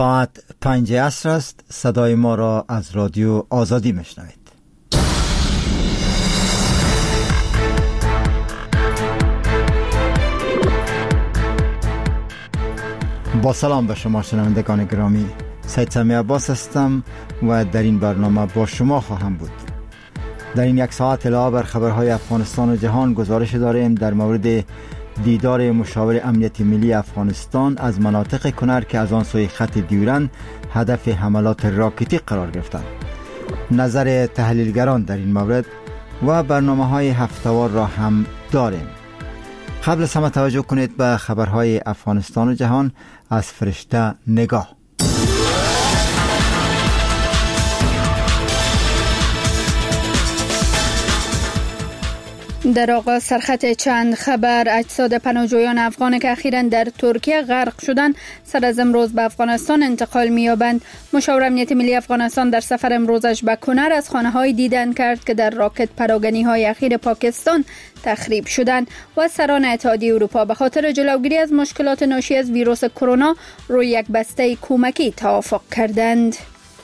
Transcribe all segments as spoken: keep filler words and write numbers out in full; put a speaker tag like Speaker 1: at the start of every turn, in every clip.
Speaker 1: ساعت پنج عصر است. صدای ما را از رادیو آزادی میشنوید. با سلام به شما شنوندگان گرامی، سید سمی عباس هستم و در این برنامه با شما خواهم بود. در این یک ساعت علاوه بر خبرهای افغانستان و جهان گزارش داریم در مورد دیدار مشاور امنیت ملی افغانستان از مناطق کنر که از آن سوی خط دیورند هدف حملات راکتی قرار گرفتند، نظر تحلیلگران در این مورد و برنامه‌های هفته‌وار را هم داریم. قبل از همه توجه کنید به خبرهای افغانستان و جهان از فرشته نگاه.
Speaker 2: در آغاز سرخط چند خبر: اجساد پناهجویان افغان که اخیراً در ترکیه غرق شدند سر از امروز به افغانستان انتقال می‌یابند. مشاور امنیت ملی افغانستان در سفر امروزش به کنر از خانه‌های دیدن کرد که در راکت پراگنی‌های اخیر پاکستان تخریب شدند و سران اتحادیه اروپا به خاطر جلوگیری از مشکلات ناشی از ویروس کرونا روی یک بسته کمکی توافق کردند.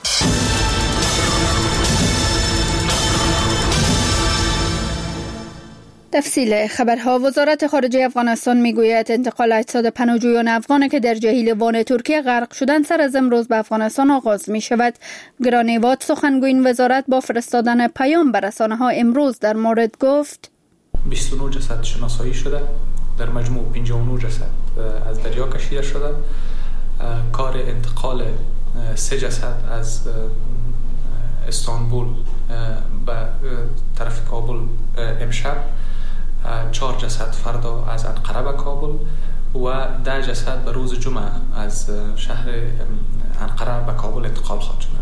Speaker 2: تفصیل خبرها: وزارت خارجه افغانستان میگوید انتقال اجساد پناهجویان افغان که در جهیلوان ترکیه غرق شدند سر از امروز به افغانستان آغاز می شود. گرانیوات سخنگوی این وزارت با فرستادن پیام به رسانه‌ها امروز در مورد گفت
Speaker 3: بیست و نه جسد شناسایی شده، در مجموع پنجاه و نه جسد از دریا کشیده شده. کار انتقال سه جسد از استانبول به طرف کابل امشب، چهار جسد فردا از انقره به کابل و ده جسد به روز جمعه از شهر انقره به کابل انتقال خواهد شد.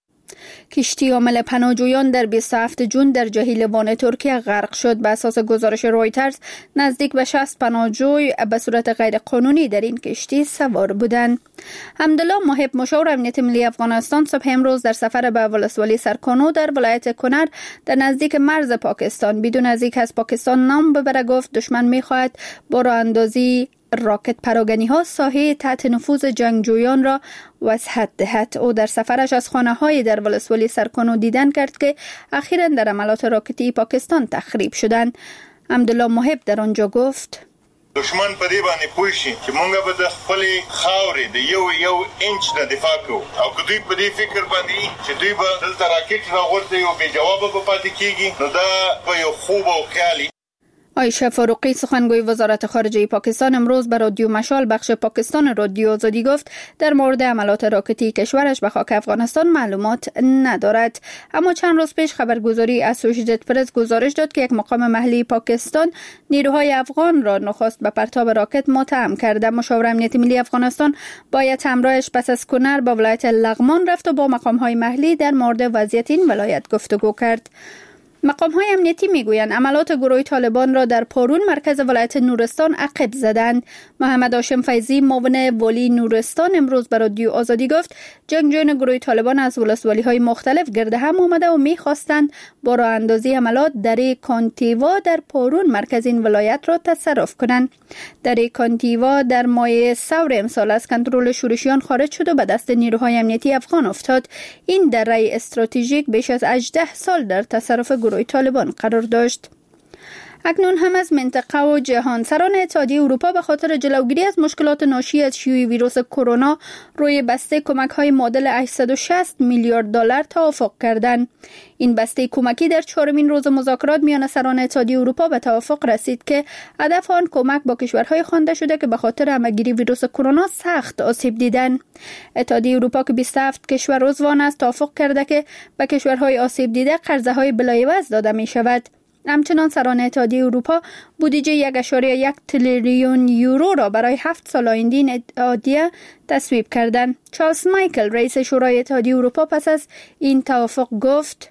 Speaker 2: کشتی حامل پناهجویان در بیست و هفتم ژوئن در جهیلوان ترکیه غرق شد. به اساس گزارش رویترز نزدیک به شصت پناهجوی به صورت غیر قانونی در این کشتی سوار بودند. حمدالله محب مشاور امنیت ملی افغانستان صبح امروز در سفر به ولسوالی سرکانو در ولایت کنر در نزدیک مرز پاکستان بدون از اینکه از پاکستان نام ببره گفت دشمن می‌خواهد با راه اندازی راکت پراگنی ها ساحه تحت نفوذ جنگجویان را وسعت دهد. او در سفرش از خانه های در ولسوالی سرکانو دیدن کرد که اخیراً در عملات راکتی پاکستان تخریب شدند. حمدالله محب در آنجا گفت
Speaker 4: دشمن په دې باندې پوه شي چې مونږ به د خپل خاورې د یو یو انچ نه دفاع کوو، او که دوی په دې فکر باندې چې دوی به دلته راکټ راغورځوي او بې جوابه به پاتې کېږي، نو دا به یو خوب او خیالي.
Speaker 2: عایشه فاروقی سخنگوی وزارت خارجه پاکستان امروز به رادیو مشال بخش پاکستان رادیو آزادی گفت در مورد عملات راکتی کشورش به خاک افغانستان معلومات ندارد. اما چند روز پیش خبرگزاری اسوسییتد پرس گزارش داد که یک مقام محلی پاکستان نیروهای افغان را نخست به پرتاب راکت متهم کرده. مشاور امنیت ملی افغانستان باید همراهش پس از کنر به ولایت لغمان رفت و با مقام‌های محلی در مورد وضعیت این ولایت گفتگو کرد. مقام‌های امنیتی میگویند عملات گروه طالبان را در پارون مرکز ولایت نورستان عقب زدند. محمد هاشم فیضی معاون والی نورستان امروز به رادیو آزادی گفت جنگجویان گروه طالبان از ولسوالی‌های مختلف گرد هم آمده و می‌خواستند با راه اندازی عملات دره کانتیوا در پارون مرکز این ولایت را تصرف کنند. دره کانتیوا در ماه ثور امسال از کنترل شورشیان خارج شد و به دست نیروهای امنیتی افغان افتاد. این دره استراتژیک بیش از هجده سال در تصرف گروه طالبان قرار داشت. اکنون هم از منطقه و جهان: سران اتحادیه اروپا به خاطر جلوگیری از مشکلات ناشی از شیوع ویروس کرونا روی بسته کمک‌های معادل هشتصد و شصت میلیارد دلار توافق کردند. این بسته کمکی در چهارمین روز مذاکرات میان سران اتحادیه اروپا به توافق رسید که هدف آن کمک با کشورهای خوانده شده که به خاطر همه‌گیری ویروس کرونا سخت آسیب دیدند. اتحادیه اروپا که بیست و هفت کشور عضو آن است توافق کرده که به کشورهای آسیب دیده قرضه‌های بلایوز داده می شود. همچنان سران اتحادیه اروپا بودجه یک و یک تریلیون یورو را برای هفت سال آینده این اتحادیه تصویب کردند. چارلز مایکل رئیس شورای اتحادیه اروپا پس از این توافق گفت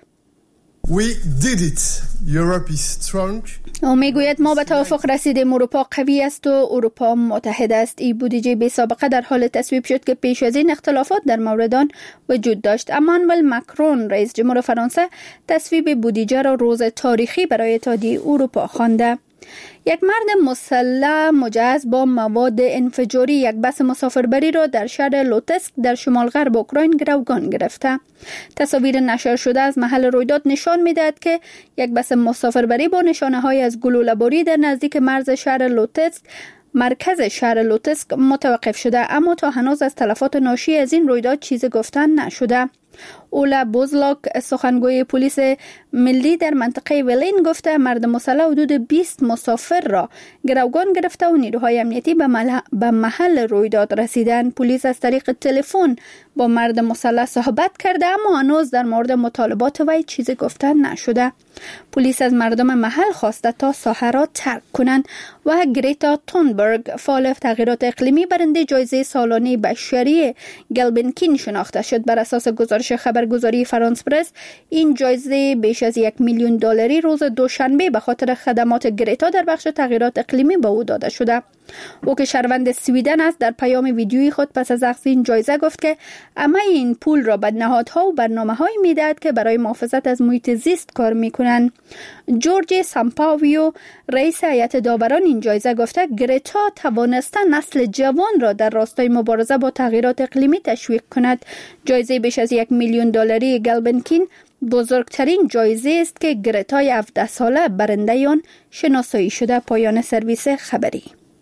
Speaker 5: We did it. Europe is strong.
Speaker 2: او میگوید ما به توافق رسیدیم. اروپا قوی است و اروپا متحد است. این بودجه بی سابقه در حال تصویب شد که پیش از این اختلافات در مورد آن وجود داشت. امانوئل ماکرون رئیس جمهور فرانسه تصویب بودجه را روز تاریخی برای اتحادیه اروپا خوانده. یک مرد مسلح مجهز با مواد انفجاری یک بس مسافربری را در شهر لوتسک در شمال غرب اوکراین گروگان گرفته. تصاویر نشر شده از محل رویداد نشان می‌دهد که یک بس مسافربری با نشانه‌های از گلوله‌باری در نزدیک مرز شهر لوتسک مرکز شهر لوتسک متوقف شده، اما تا هنوز از تلفات ناشی از این رویداد چیزی گفتن نشده. اولا بوزلاک سخنگوی پلیس ملی در منطقه ولین گفته مرد مسلح حدود بیست مسافر را گروگان گرفته و نیروهای امنیتی به محل, به محل رویداد رسیدن. پلیس از طریق تلفن با مرد مسلح صحبت کرده، اما هنوز در مورد مطالبات وی چیزی گفتن نشده. پلیس از مردم محل خواسته تا ساحه را ترک کنند و گریتا تونبرگ فعال تغییرات اقلیمی برنده جایزه سالانه بشری گلبنکین شناخته شد. بر اساس گزارش خبرگزاری فرانس پرس این جایزه بیش از یک میلیون دلاری روز دوشنبه به خاطر خدمات گریتا در بخش تغییرات اقلیمی به او داده شده. او که شهروند سویدن است در پیام ویدیویی خود پس از اخذ این جایزه گفت که همه این پول را به نهادها و برنامه‌هایی میدهد که برای محافظت از محیط زیست کار میکنند. جورج سامپاویو رئیس هیئت داوران این جایزه گفته گریتا توانسته نسل جوان را در راستای مبارزه با تغییرات اقلیمی تشویق کند. جایزه بیش از یک میلیون دلاری گلبنکین بزرگترین جایزه است که گریتای هفده ساله برنده آن شناسایی شده. پایان سرویس خبری.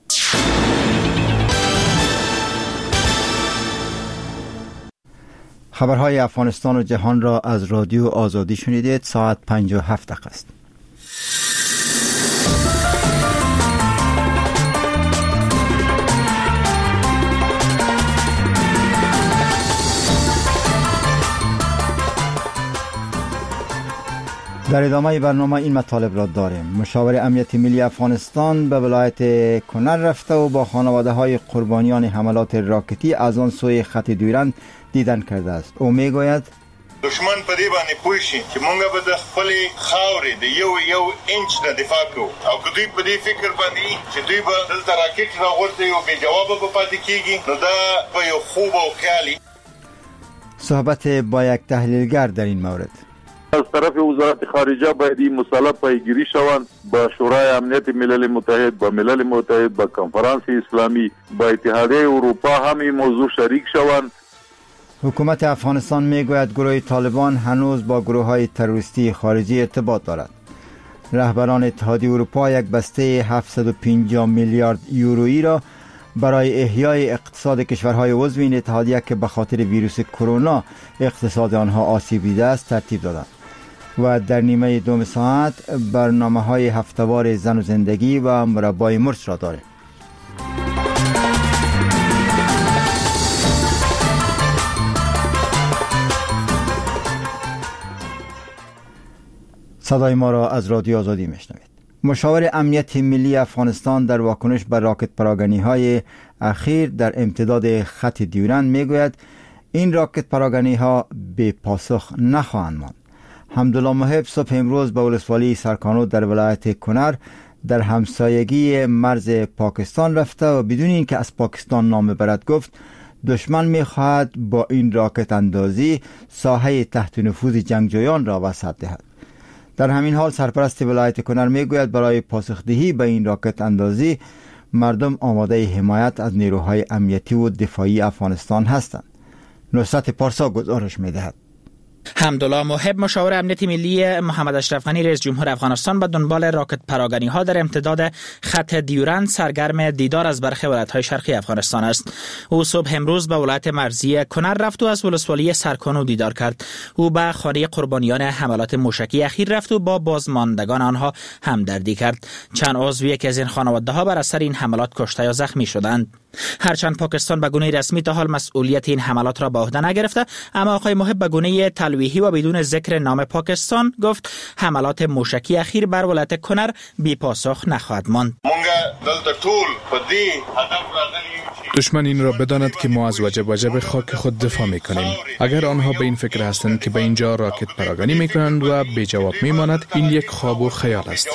Speaker 1: خبرهای افغانستان و جهان را از رادیو آزادی شنیدید. ساعت پنج و هفت دقیقه است. در ادامه برنامه این مطالب را داریم. مشاور امنیت ملی افغانستان به ولایت کنر رفته و با خانواده های قربانیان حملات راکتی از آن سوی خط دیورند دیدن کرده است. او میگوید
Speaker 4: دشمن په دې باندې پوه شي چې مونږ به د خپل خاورې د یو یو انچ نه دفاع کوو او که دوی په دې فکر باندې چې دوی به دلته راکټ راغورځوي او بې جوابه به پاتې کېږي، نو دا به یو خوب او خیالي.
Speaker 1: صحبت با یک تحلیلگر در این مورد.
Speaker 6: از طرف وزارت خارجه باید این مسئله پیگیری شوند، با شورای امنیت ملل متحد، با ملل متحد، با کنفرانس اسلامی، با اتحادیه اروپا هم این موضوع شریک شوند.
Speaker 1: حکومت افغانستان میگوید گروه طالبان هنوز با گروه های تروریستی خارجی ارتباط دارد. رهبران اتحادیه اروپا یک بسته هفتصد و پنجاه میلیارد یورویی را برای احیای اقتصاد کشورهای عضو این اتحادیه که به خاطر ویروس کرونا اقتصاد آنها آسیب دیده است ترتیب دادند. و در نیمه دوم ساعت برنامه‌های هفته‌وار زن و زندگی و مربای مرس را داریم. صدای ما را از رادیو آزادی میشنوید. مشاور امنیت ملی افغانستان در واکنش به راکت پراگنی‌های اخیر در امتداد خط دیورند میگوید این راکت پراگنی‌ها بی پاسخ نخواهند ماند. حمدالله محب صبح امروز به ولسوالی سرکانو در ولایت کنر در همسایگی مرز پاکستان رفته و بدون اینکه از پاکستان نام برد گفت دشمن می‌خواهد با این راکت اندازی ساحه تحت نفوذ جنگجویان را وسعت دهد. در همین حال سرپرست ولایت کنر میگوید برای پاسخدهی به این راکت اندازی مردم آماده حمایت از نیروهای امنیتی و دفاعی افغانستان هستند. نصرت پارسا گزارش میدهد.
Speaker 7: حمدالله محب مشاور امنیت ملی محمد اشرف غنی رئیس جمهور افغانستان به دنبال راکت پراگنی ها در امتداد خط دیورند سرگرم دیدار از برخی ولایت های شرقی افغانستان است. او صبح امروز به ولایت مرزی کنر رفت و از ولسوالی سرکانو دیدار کرد. او به خانه قربانیان حملات موشکی اخیر رفت و با بازماندگان آنها همدردی کرد. چند عضو یکی از این خانواده ها بر اثر این حملات کشته یا زخمی شدند. هرچند پاکستان به گونه رسمی تا حال مسئولیت این حملات را به عهده نگرفته، اما آقای محب به گونه تلویحی و بدون ذکر نام پاکستان گفت حملات موشکی اخیر بر ولایت کنر بی پاسخ نخواهد ماند.
Speaker 4: مونږ دلته ټول په دې هدف راغلي چې
Speaker 8: دشمن این را بداند که ما از وجب وجب خاک خود دفاع میکنیم. اگر آنها به این فکر هستند که به اینجا راکت پراگانی میکنند و بی جواب میماند، این یک خواب و خیال است.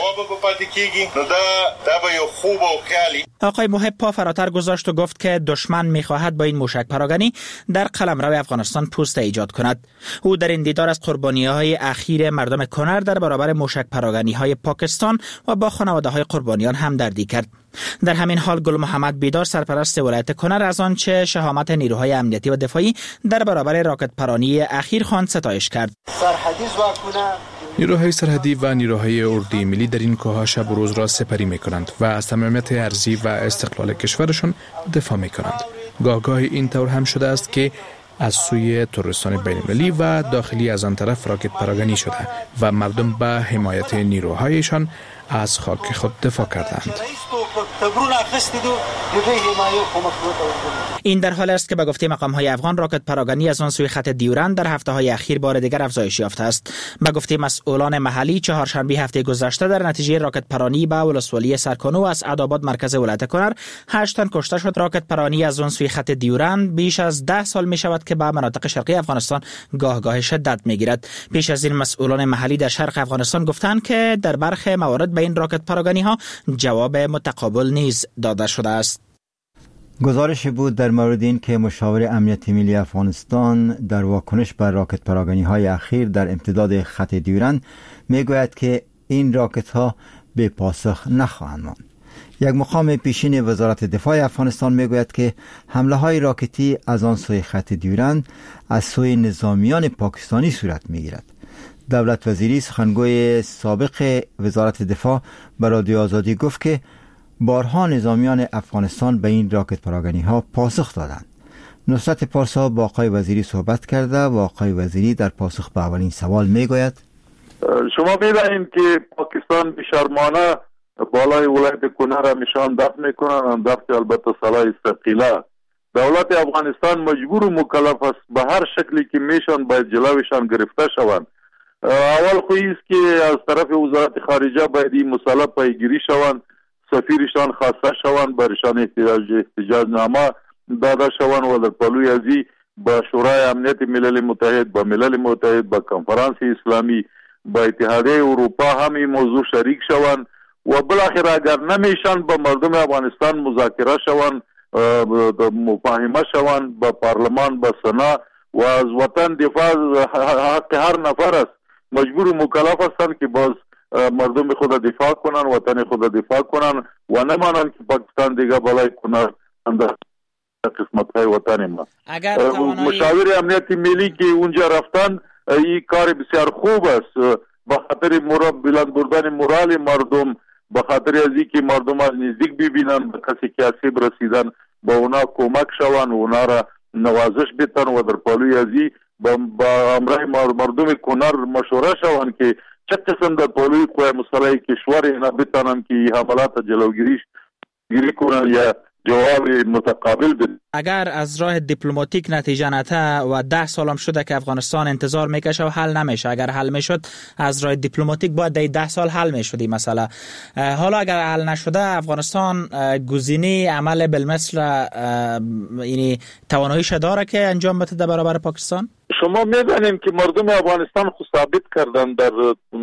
Speaker 7: آقای محب پا فراتر گذاشت و گفت که دشمن میخواهد با این موشک پراگانی در قلمرو افغانستان پوست ایجاد کند. او در این دیدار از قربانی‌های اخیر مردم کنر در برابر موشک پراگانی‌های پاکستان و با خانواده‌های قربانیان همدردی کرد. در همین حال گل محمد بیدار سرپرست ولایت کنر از آنچه شهامت نیروهای امنیتی و دفاعی در برابر راکت پرانی اخیر خواند ستایش کرد.
Speaker 8: نیروهای سرحدی و نیروهای اردوی ملی در این کوه‌ها شب و روز را سپری می‌کنند و از صمیمیت ارضی و استقلال کشورشان دفاع می‌کنند. گاه گاه این طور هم شده است که از سوی تروریستان بین‌المللی و داخلی از آن طرف راکت پراگانی شده و مردم به حمایت نیروهایشان از خاک خود دفاع کردند.
Speaker 7: این در حال است که به گفته مقام‌های افغان راکت پراگانی از آن سوی خط دیورند در هفته‌های اخیر بار دیگر افزایش یافته است. به گفته مسئولان محلی چهارشنبه هفته گذشته در نتیجه راکت پرانی به ولسوالی سرکانو از عداباد مرکز ولایت کنر هشت تن کشته شد. راکت پرانی از آن سوی خط دیورند بیش از ده سال می شود که به مناطق شرقی افغانستان گاه گاه شدت می گیرد. پیش از این مسئولان محلی در شرق افغانستان گفتند که در برخی موارد به این راکت پراگانی ها جواب متقابل نیز داده شده است.
Speaker 1: گزارش بود در مورد این که مشاور امنیت ملی افغانستان در واکنش بر راکت پراگانی های اخیر در امتداد خط دیورند می گوید که این راکت ها به پاسخ نخواهند ماند. یک مقام پیشین وزارت دفاع افغانستان می گوید که حمله های راکتی از آن سوی خط دیورند از سوی نظامیان پاکستانی صورت می گیرد. دولت وزیری سخنگوی سابق وزارت دفاع به رادیو آزادی گفت که بارها نظامیان افغانستان به این راکت پراگانی ها پاسخ دادند. نصرت پارسا با آقای وزیری صحبت کرده و آقای وزیری در پاسخ به اولین سوال می گوید
Speaker 6: شما می‌دانید که پاکستان بی‌شرمانه بالای ولایت کنر همیشان دفع میکنن، هم دفع البته سلاح ثقیله. دولت افغانستان مجبور و مکلف است به هر شکلی که میشن باید جلوشان گرفته شوند. اول خو است که از طرف وزارت خارجه باید این مسئله پیگیری شوند، سفیرشان خواسته شوند، برشان احتجاج احتجاج نامه داده شوند و در پلوی ازی با شورای امنیت ملل متحد، با ملل متحد، با کنفرانس اسلامی، با اتحادیه اروپا هم این موضوع شریک شوند و بالاخره اگر نمیشن با مردم افغانستان مذاکره شوند، مفاهمه شوند با پارلمان، با سنا و از وطن دفاع حق هر نفر است. مجبور و مکلف هستند که باز مردم خود دفاع کنن، وطن خود دفاع کنن و نمانن که پاکستان دیگه بالای کنر اندر قسمت های وطن ما. مشاور امنیت ملی که اونجا رفتن این کار بسیار خوب است به خاطر مراب بلند بردن مورال مردم، به خاطر از اینکه مردم از نزدیک ببینن، به کسی که آسیب رسیدن با اونا کمک شوند و اونا را نوازش بتن و در پالوی ازی با امرای مردم کنر مشوره شوند که چه قسم در پالوی قوه مسلح کشور اینا بتانن که حملات جلوگیریش گیری کنن یا جواب متقابل بده.
Speaker 7: اگر از راه دیپلماتیک نتیجه نته و ده سالم شده که افغانستان انتظار میکشه و حل نمیشه، اگر حل میشد از راه دیپلماتیک باید در ده سال حل میشد این مسئله. حالا اگر حل نشده افغانستان گزینه عمل بالمثل یعنی تواناییش داره که انجام بده در برابر پاکستان؟
Speaker 6: شما میدانیم که مردم افغانستان خود ثابت کردن در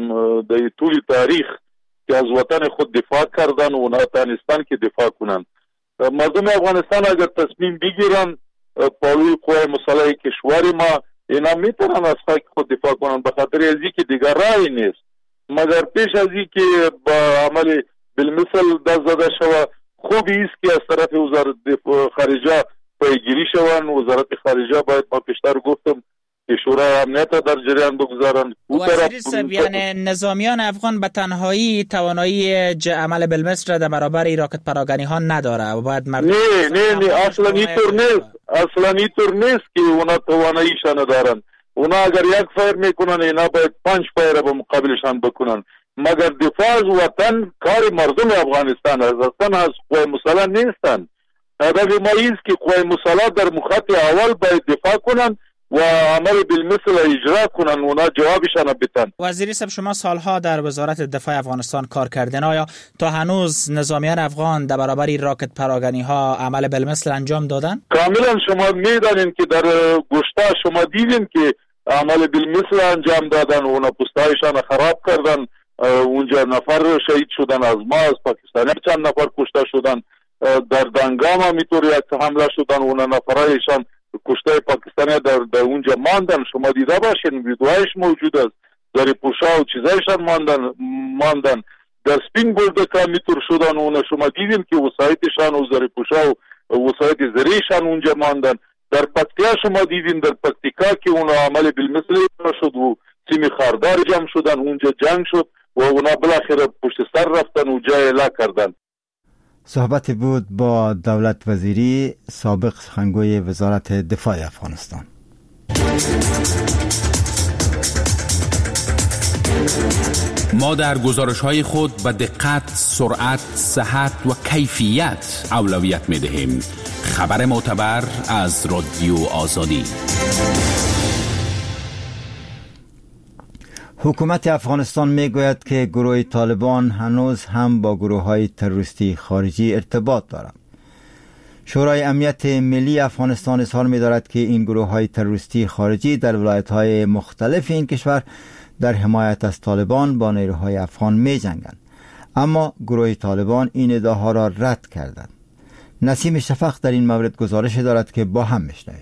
Speaker 6: در طول تاریخ که از وطن خود دفاع کردن و نتانستن که دفاع کنن. مردم افغانستان اگر تصمیم بگیرن پالوی قوه مسلح کشور ما اینا میتونن از خاک خود دفاع کنن به خاطر از اینکه دیگر راهی نیست. مگر پیش از اینکه با عمل بالمثل دست زده شود خوبی است که از طرف وزارت خارجه پیگیری شوند. وزارت خارجه باید ما پیشتر گفتم که شورای امنیت در جریان بگذارن.
Speaker 7: وزیر صاحب یعنی نظامیان افغان به تنهایی توانایی عمل بالمثل در برابر راکت پراگانی ها نداره و باید مردم
Speaker 6: نه نه نه اصلا اینطور نیست، اصلا اینطور نیست که اونا تواناییش ندارن. اونا اگر یک فایر میکنن اینا باید پنج فایر به مقابلشان بکنن. مگر دفاع از وطن کار مردم افغانستان است، اصلا از قوه مسلح نیستن. هدف ما است که قوه مسلح در مخاط اول باید دفاع کنن و عمل بالمثل اجرا کنن، اونا جوابشان بدن.
Speaker 7: وزیر صاحب، شما سالها در وزارت دفاع افغانستان کار کردین، آیا تا هنوز نظامیان افغان در برابر راکت پراگنی ها عمل بالمثل انجام دادن؟
Speaker 6: کاملا شما میدانین که در گشته شما دیدین که عمل بالمثل انجام دادن، اونا پستایشان خراب کردن، اونجا نفر شهید شدن از ما، از پاکستانی چند نفر کشته شدن، در دنگام هم اینطور یک حمله شدن، اونا نفرایشان کشته پاکستانی در, در اونجا ماندن. شما دیده باشین ویدیوهایش موجود است، در پوشا و چیزایشان ماندن ماندن در سپین بولدک هم اینطور شدن، اونا شما دیدین که وسایتشان و زر پوشا و وسایت زریشان اونجا ماندن. در پکتیا شما دیدین در پکتیکا که اونا عمل بالمثل شد و سیمی خاردار جمع شدن، اونجا جنگ شد و اونا بالاخره پشت سر رفتن و جای لا کردن.
Speaker 1: صحبت بود با دولت وزیری، سابق سخنگوی وزارت دفاع افغانستان.
Speaker 9: ما در گزارش‌های خود به دقت، سرعت، صحت و کیفیت اولویت می‌دهیم. خبر معتبر از رادیو آزادی.
Speaker 1: حکومت افغانستان میگوید که گروه طالبان هنوز هم با گروه‌های تروریستی خارجی ارتباط دارد. شورای امنیت ملی افغانستان اظهار می‌دارد که این گروه‌های تروریستی خارجی در ولایت‌های مختلف این کشور در حمایت از طالبان با نیروهای افغان می‌جنگند، اما گروه طالبان این ادعاها را رد کردند. نسیم شفق در این مورد گزارش دارد که با هم میشنویم.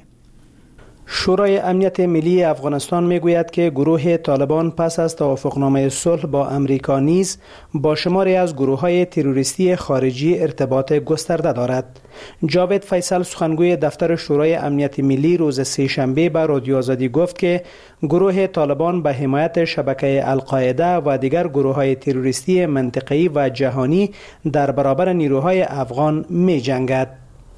Speaker 10: شورای امنیت ملی افغانستان میگوید که گروه طالبان پس از توافقنامه صلح با امریکا نیز با شماری از گروه‌های تروریستی خارجی ارتباط گسترده دارد. جاوید فیصل، سخنگوی دفتر شورای امنیت ملی، روز سه‌شنبه به رادیو آزادی گفت که گروه طالبان به حمایت شبکه القاعده و دیگر گروه‌های تروریستی منطقه‌ای و جهانی در برابر نیروهای افغان می‌جنگد.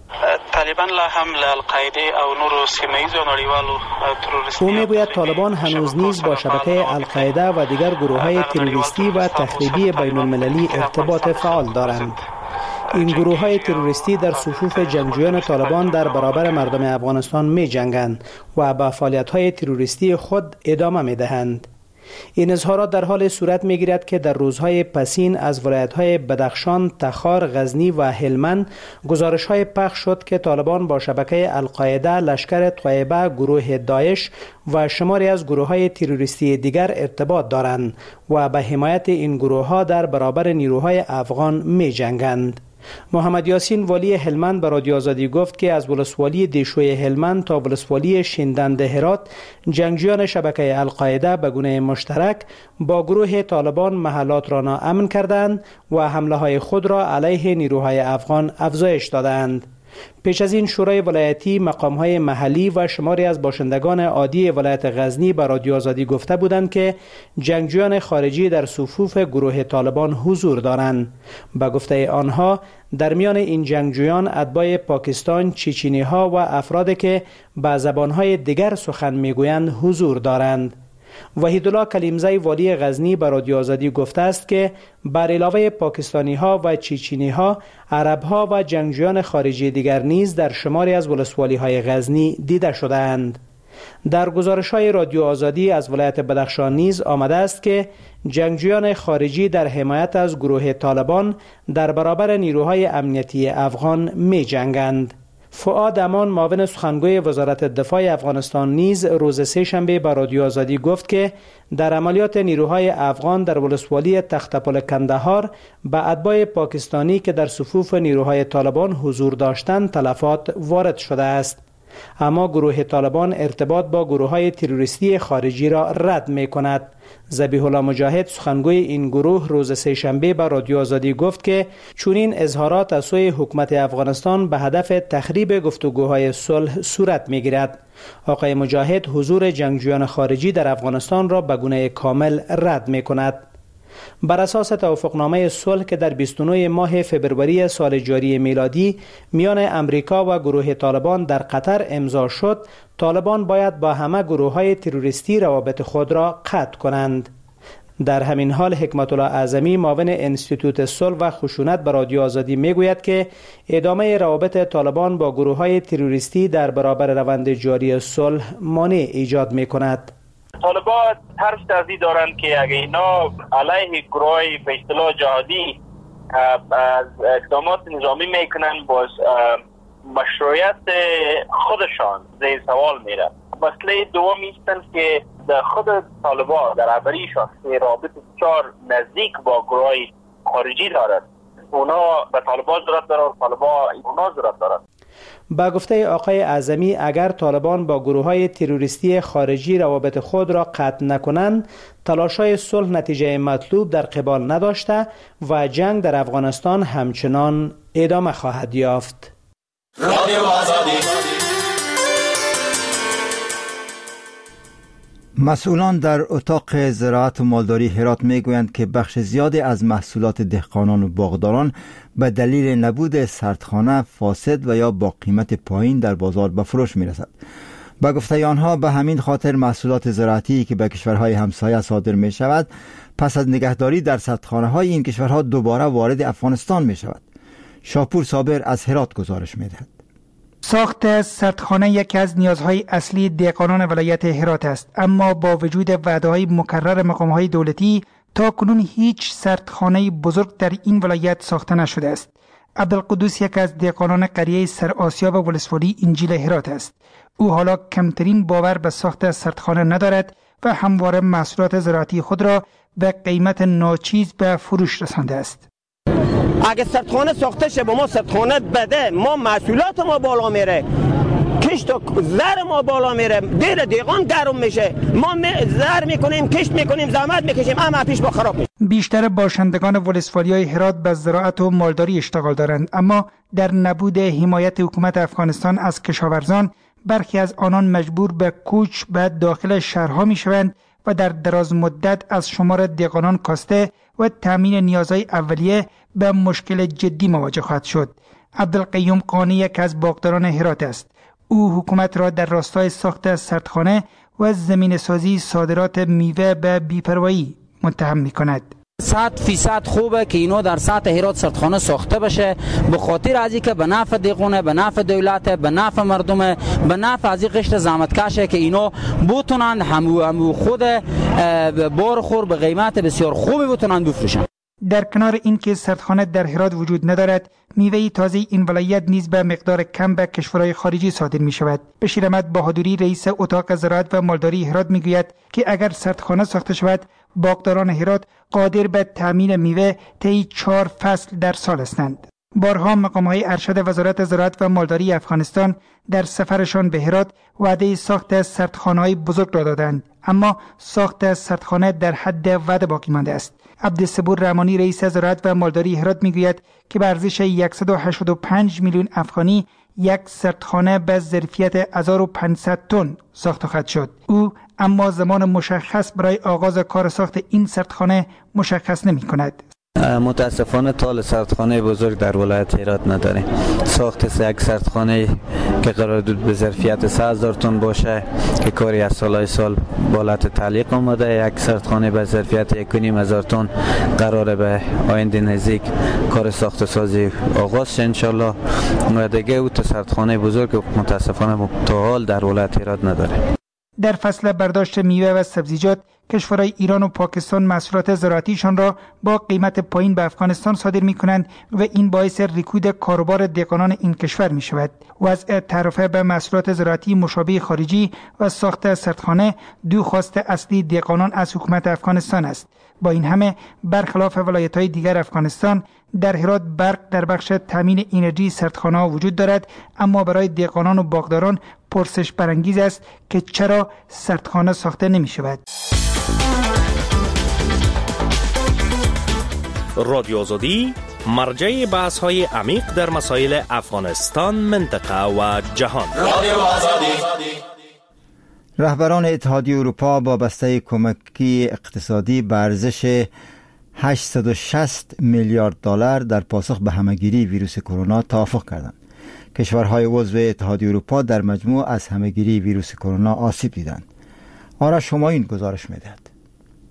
Speaker 11: طالبان لا هم للقاعده او نور سیمه‌ای و نړیوالو تروریستی.
Speaker 10: او میگوید طالبان هنوز نیز با شبکه القاعده و دیگر گروه‌های تروریستی و تخریبی بین‌المللی ارتباط فعال دارند. این گروه‌های تروریستی در صفوف جنگجویان طالبان در برابر مردم افغانستان می‌جنگند و به فعالیت‌های تروریستی خود ادامه می‌دهند. این اظهارات در حال صورت می‌گیرد که در روزهای پسین از ولایت‌های بدخشان، تخار، غزنی و هلمند گزارش‌های پخش شد که طالبان با شبکه القاعده، لشکر طیبه، گروه داعش و شماری از گروه‌های تروریستی دیگر ارتباط دارند و به حمایت این گروه‌ها در برابر نیروهای افغان می‌جنگند. محمد یاسین والی هلمند به رادیو آزادی گفت که از ولسوالی دیشوی هلمند تا ولسوالی شیندند هرات جنگجویان شبکه القاعده به گونه مشترک با گروه طالبان محلات را ناامن کردند و حمله های خود را علیه نیروهای افغان افزایش دادند. پیش از این شورای ولایتی، مقام‌های محلی و شماری از باشندگان عادی ولایت غزنی به رادیو آزادی گفته بودند که جنگجویان خارجی در صفوف گروه طالبان حضور دارند. به گفته آنها در میان این جنگجویان اتباع پاکستان، چچنی‌ها و افرادی که به زبان‌های دیگر سخن می‌گویند حضور دارند. وحیدالله کلیمزی والی غزنی به رادیو آزادی گفته است که بر علاوه پاکستانی ها و چچنی ها، عرب ها و جنگجویان خارجی دیگر نیز در شماری از ولسوالی های غزنی دیده شده اند. در گزارش های رادیو آزادی از ولایت بدخشان نیز آمده است که جنگجویان خارجی در حمایت از گروه طالبان در برابر نیروهای امنیتی افغان می جنگند. فؤاد امان، معاون سخنگوی وزارت دفاع افغانستان، نیز روز سه‌شنبه به رادیو آزادی گفت که در عملیات نیروهای افغان در ولسوالی تخت‌پل کندهار به اتباع پاکستانی که در صفوف نیروهای طالبان حضور داشتند تلفات وارد شده است. اما گروه طالبان ارتباط با گروه‌های تروریستی خارجی را رد می‌کند. ذبیح الله مجاهد، سخنگوی این گروه، روز سه‌شنبه به رادیو آزادی گفت که چنین اظهارات از سوی حکومت افغانستان به هدف تخریب گفتگوهای صلح صورت می‌گیرد. آقای مجاهد حضور جنگجویان خارجی در افغانستان را به گونه کامل رد می‌کند. بر اساس توافقنامه صلح که در بیست و نه ماه فبروری سال جاری میلادی میان امریکا و گروه طالبان در قطر امضا شد، طالبان باید با همه گروه‌های تروریستی روابط خود را قطع کنند. در همین حال حکمت الله اعظمی معاون انستیتوت صلح و خشونت به رادیو آزادی میگوید که ادامه روابط طالبان با گروه‌های تروریستی در برابر روند جاری صلح مانع ایجاد می‌کند.
Speaker 12: طالبان ترس از این دارند که اگه اینا علیه گروه‌های به اصطلاح جهادی از اقدامات نظامی میکنن، باز مشروعیت خودشان زیر سوال میره. مسئله دوم ایستن که در خود طالبان در عبریشان رابط بسیار نزدیک با گروه خارجی دارد. اونا به طالبان ضرورت دارد و طالبان اونا ضرورت دارد.
Speaker 10: با گفته آقای اعظمی اگر طالبان با گروه‌های تروریستی خارجی روابط خود را قطع نکنند، تلاش‌های صلح نتیجه مطلوب در قبال نداشته و جنگ در افغانستان همچنان ادامه خواهد یافت. رادیو آزادی.
Speaker 1: مسئولان در اتاق زراعت و مالداری هرات میگویند که بخش زیادی از محصولات دهقانان و باغداران به دلیل نبود سردخانه فاسد و یا با قیمت پایین در بازار به فروش میرسد. با گفته آنها به همین خاطر محصولات زراعتی که به کشورهای همسایه صادر می شود پس از نگهداری در سردخانه های این کشورها دوباره وارد افغانستان می شود. شاپور صابر از هرات گزارش می دهد.
Speaker 13: ساخت سردخانه یکی از نیازهای اصلی دهقانان ولایت هرات است، اما با وجود وعده‌های مکرر مقام‌های دولتی تا کنون هیچ سردخانه بزرگ در این ولایت ساخته نشده است. عبدالقدوس یک از دهقانان قریه سر آسیاب ولسوالی انجیل هرات است. او حالا کمترین باور به ساخت سردخانه ندارد و همواره محصولات زراعتی خود را به قیمت ناچیز به فروش رسانده است.
Speaker 14: اگه سردخانه ساخته شه با ما سردخانه بده، ما محصولات ما بالا میره، کشت و زر ما بالا میره، دیر دیگان گرم میشه، ما زر میکنیم، کشت میکنیم، زحمت میکشیم، اما پیش با خراب میشه.
Speaker 13: بیشتر باشندگان ولسوالی‌های هرات به زراعت و مالداری اشتغال دارند، اما در نبود حمایت حکومت افغانستان از کشاورزان برخی از آنان مجبور به کوچ به داخل شهرها میشوند و در دراز مدت از شمار دهقانان کاسته و تامین نیازهای اولیه به مشکل جدی مواجه خواهد شد. عبدالقیوم قانی یک از باغداران هرات است. او حکومت را در راستای ساخت سردخانه و زمین سازی صادرات میوه به بی‌پروایی متهم می‌کند.
Speaker 15: صد فیصد خوبه که اینو در سطح هرات سردخانه ساخته بشه، به خاطر از اینکه به نفع دهقانه، به نفع دولت، به نفع مردم، به نفع از این قشر زحمتکشه که اینو بتونن هم خود بار خور به قیمت بسیار خوبی بتونن بفروشن.
Speaker 13: در کنار این که سردخانه در هرات وجود ندارد، میوه تازه این ولایت نیز به مقدار کم به کشورهای خارجی صادر می شود. بشیر احمد بهادری رئیس اتاق زراعت و مالداری هرات می گوید که اگر سردخانه ساخته شود، باغداران هرات قادر به تامین میوه طی چهار فصل در سال هستند. بارها مقام‌های ارشد وزارت زراعت و مالداری افغانستان در سفرشان به هرات وعده ساخت سردخانه‌های بزرگ را دادند، اما ساخت سردخانه در حد وعده باقی مانده است. عبدالصبور رحمانی رئیس زراعت و مالداری هرات میگوید که به ارزش صد و هشتاد و پنج میلیون افغانی یک سردخانه به ظرفیت هزار و پانصد تن ساخته خواهد شد. او اما زمان مشخص برای آغاز کار ساخت این سردخانه مشخص نمی کند.
Speaker 16: متاسفانه تال سردخانه بزرگ در ولایت هرات نداریم. ساخت یک سردخانه که قرار بود به ظرفیت سه هزار تن باشه که کاری از سالهای سال بالات تعلیق آمده، یک سردخانه به ظرفیت یک و نیم هزار تن قراره به آینده نزدیک کار ساخت سازی آغاز شه انشالله. و دیگه او سردخانه بزرگ متاسفانه تا حال در ولایت هرات نداره.
Speaker 13: در فصل برداشت میوه و سبزیجات، کشورهای ایران و پاکستان محصولات زراعتیشان را با قیمت پایین به افغانستان صادر می کنند و این باعث رکود کاروبار دهقانان این کشور می شود. وضع تعرفه به محصولات زراعتی مشابه خارجی و ساخت سردخانه دو خواست اصلی دهقانان از حکومت افغانستان است. با این همه برخلاف ولایت‌های دیگر افغانستان، در هرات برق در بخش تامین انرژی سردخانه ها وجود دارد، اما برای دهقانان و باغداران پرسش برانگیز است که چرا سردخانه ساخته نمی شود.
Speaker 17: رادیو آزادی مرجع بحث های عمیق در مسائل افغانستان، منطقه و جهان. رادیو آزادی.
Speaker 1: رهبران اتحادیه اروپا با بسته کمکی اقتصادی به ارزش هشتصد و شصت میلیارد دلار در پاسخ به همهگیری ویروس کرونا توافق کردند. کشورهای عضو اتحادیه اروپا در مجموع از همهگیری ویروس کرونا آسیب دیدند. آرش همایون گزارش می‌دهد.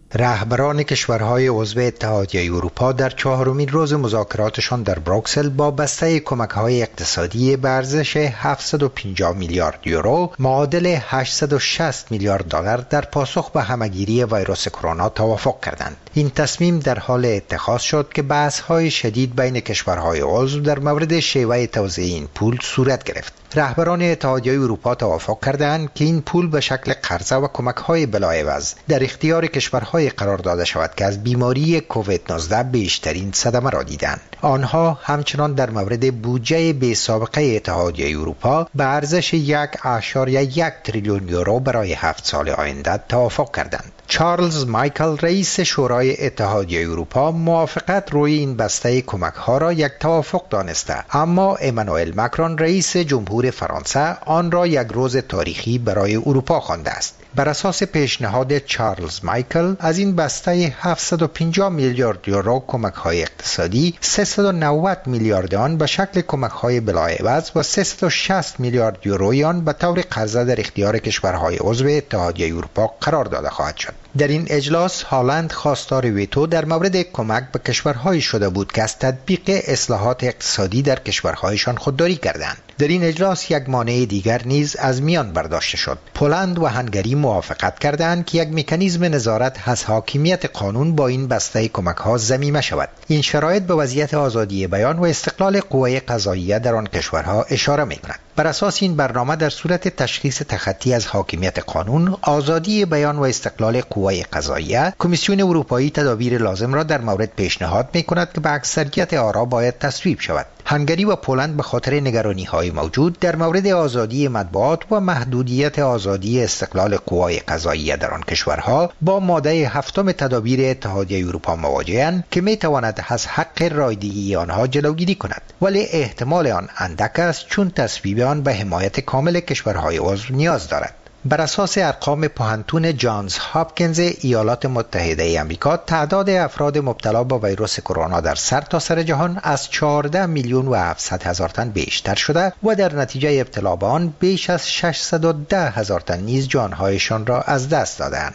Speaker 18: رهبران کشورهای عضو اتحادیه اروپا در چهارمین روز مذاکراتشان در بروکسل با بسته کمک‌های اقتصادی به ارزش هفتصد و پنجاه میلیارد یورو معادل هشتصد و شصت میلیارد دلار در پاسخ به همهگیری ویروس کرونا توافق کردند. این تصمیم در حال اتخاذ شد که بحث‌های شدید بین کشورهای عضو در مورد شیوه توزیع این پول صورت گرفت. رهبران اتحادیه اروپا توافق کردند که این پول به شکل قرضه و کمک‌های بلاعوض در اختیار کشورهای قرار داده شود که از بیماری کووید نوزده بیشترین صدمه را دیدند. آنها همچنان در مورد بودجه بی سابقه اتحادیه اروپا به ارزش یک اشاریه یک تریلیون یورو برای هفت سال آینده توافق کردند. چارلز مایکل رئیس شورای اتحادیه اروپا موافقت روی این بسته کمک‌ها را یک توافق دانسته، اما امانوئل مکرون رئیس جمهور فرانسه آن را یک روز تاریخی برای اروپا خوانده است. بر اساس پیشنهاد چارلز مایکل از این بسته هفتصد و پنجاه میلیارد یورو کمک‌های اقتصادی سیصد و نود میلیارد آن به شکل کمک‌های بلاعوض و سیصد و شصت میلیارد یوروی آن به طور قرضه در اختیار کشورهای عضو اتحادیه اروپا قرار داده خواهد شد. در این اجلاس هالند خواستار ویتو در مورد کمک به کشورهایی شده بود که از تطبیق اصلاحات اقتصادی در کشورهایشان خودداری کردند. در این اجلاس یک مانع دیگر نیز از میان برداشته شد. پولند و هنگری موافقت کردند که یک مکانیزم نظارت از حاکمیت قانون با این بسته کمک‌ها ضمیمه شود. این شرایط به وضعیت آزادی بیان و استقلال قوه قضاییه در آن کشورها اشاره می‌کند. بر اساس این برنامه در صورت تشخیص تخطی از حاکمیت قانون، آزادی بیان و استقلال قوه قضاییه، کمیسیون اروپایی تدابیر لازم را در مورد پیشنهاد می‌کند که به اکثریت آرا باید تصویب شود. هنگری و پولند به خاطر نگرانی‌های موجود در مورد آزادی مطبوعات و محدودیت آزادی استقلال قوای قضاییه در آن کشورها با ماده هفتم تدابیر اتحادیه اروپا مواجه‌اند که می‌تواند از حق رایگیری آنها جلوگیری کند، ولی احتمال آن اندک است چون تصویب آن به حمایت کامل کشورهای عضو نیاز دارد. بر اساس ارقام پوهنتون جانز هاپکینز ایالات متحده آمریکا، تعداد افراد مبتلا به ویروس کرونا در سرتاسر جهان از چهارده میلیون و هفتصد هزار تن بیشتر شده و در نتیجه ابتلا به آن بیش از ششصد و ده هزار تن نیز جانهایشان را از دست دادند.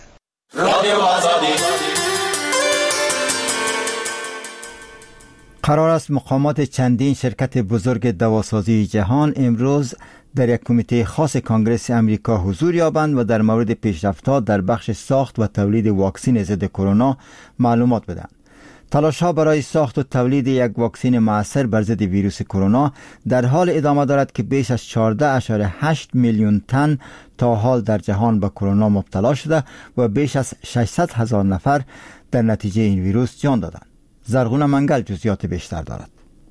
Speaker 1: قرار است مقامات چندین شرکت بزرگ دواسازی جهان امروز در یک کمیته خاص کانگرس امریکا حضور یابند و در مورد پیشرفت‌ها در بخش ساخت و تولید واکسن ضد کرونا معلومات بدهند. تلاش‌ها برای ساخت و تولید یک واکسن مؤثر بر ضد ویروس کرونا در حال ادامه دارد که بیش از چهارده ممیز هشت میلیون تن تا حال در جهان به کرونا مبتلا شده و بیش از ششصد هزار نفر در نتیجه این ویروس جان دادند. زرغون منگل جزئیات بیشتر دارد.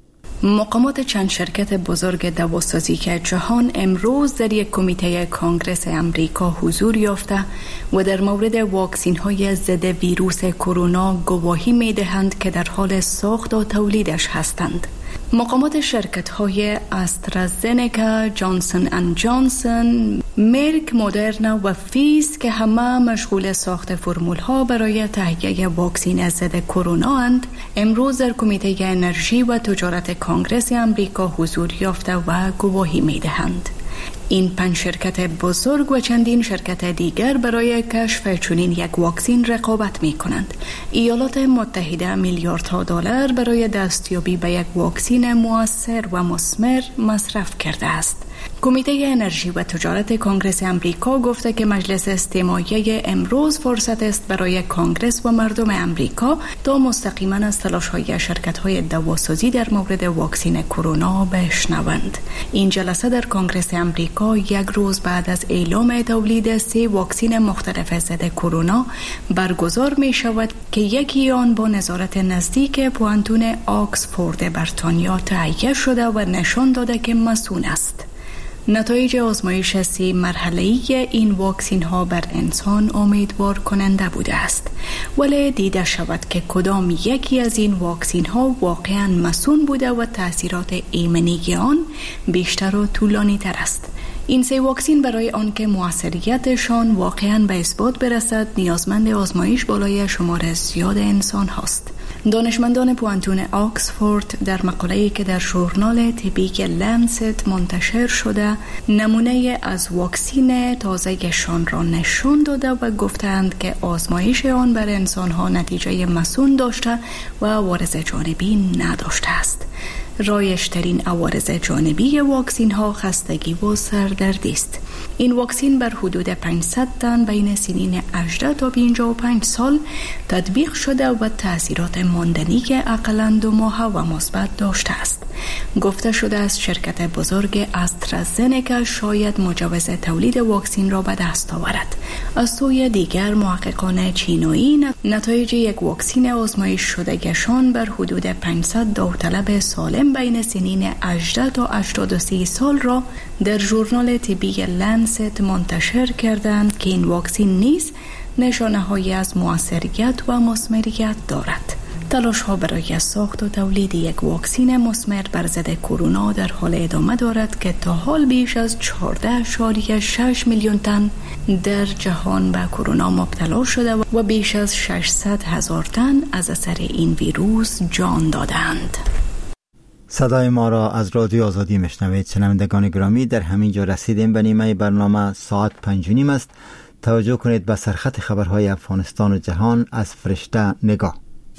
Speaker 19: مقامات چند شرکت بزرگ دواسازی که جهان امروز در یک کمیته کانگرس امریکا حضور یافته و در مورد واکسین های ضد ویروس کرونا گواهی می دهند که در حال ساخت و تولیدش هستند. مقامات شرکت های استرازنیکا، جانسون اند جانسون، مرک، مدرنا و فیس که همه مشغول ساخت فرمول ها برای تهیه واکسن ضد کرونا اند، امروز در کمیته انرژی و تجارت کانگرس امریکا حضور یافته و گواهی می دهند. این پنج شرکت بزرگ و چندین شرکت دیگر برای کشف چنین یک واکسن رقابت می کنند. ایالات متحده میلیاردها دلار برای دستیابی به یک واکسن مؤثر و مثمر مصرف کرده است. کمیته انرژی و تجارت کانگرس امریکا گفته که مجلس استماعی امروز فرصت است برای کانگرس و مردم امریکا تا مستقیما از تلاش‌های شرکت‌های دواسازی در مورد واکسن کرونا بشنوند. این جلسه در کانگرس امریکا یک روز بعد از اعلام تولید سه واکسن مختلف ضد کرونا برگزار می شود که یکی آن با نظارت نزدیک پوهنتون آکسفورد بریتانیا تهیه شده و نشان داده که مسئول است. نتایج آزمایش سی مرحله‌ای این واکسن ها بر انسان امیدوار کننده بوده است، ولی دیده شود که کدام یکی از این واکسن ها واقعاً مسئول بوده و تاثیرات ایمنی آن بیشتر و طولانی تر است. این سه واکسن برای آنکه موثریتشان واقعاً به اثبات برسد نیازمند آزمایش بالای شمار زیاد انسان هاست. دانشمندان پوانتون آکسفورد در مقاله‌ای که در ژورنال طبی لنست منتشر شده نمونه از واکسین تازه‌شان را نشان داده و گفتند که آزمایش آن بر انسان‌ها نتیجه مسون داشته و عوارض جانبی نداشته است. رایج‌ترین عوارض جانبی واکسین ها خستگی و سردردی است. این واکسین بر حدود پانصد تن بین سنین هجده تا پنجاه و پنج سال تطبیق شده و تاثیرات ماندنی که اقلاً دو ماه و مثبت داشته است. گفته شده از شرکت بزرگ استرازنکا شاید مجوز تولید واکسین را به دست آورد. از سوی دیگر محققان چینایی نتایج یک واکسین آزمایش شده‌شان بر حدود پانصد داوطلب سالم بین سنین هجده تا هشتاد و سه سال را در ژورنال طبی لنست منتشر کردند که این واکسین نیز نشانه‌هایی از موثریت و مثمریت دارد. تلاش ها برای ساخت و تولید یک واکسین مثمر بر ضد کرونا در حال ادامه دارد که تا حال بیش از چهارده اشاریه شش میلیون تن در جهان به کرونا مبتلا شده و بیش از ششصد هزار تن از اثر این ویروس جان دادند.
Speaker 1: صدای ما را از رادیو آزادی میشنوید. شنوندگان گرامی، در همین جا رسیدیم به نیمه برنامه. ساعت پنج و نیم است. توجه کنید به سرخط خبرهای افغانستان و جهان از فرشته نگاه.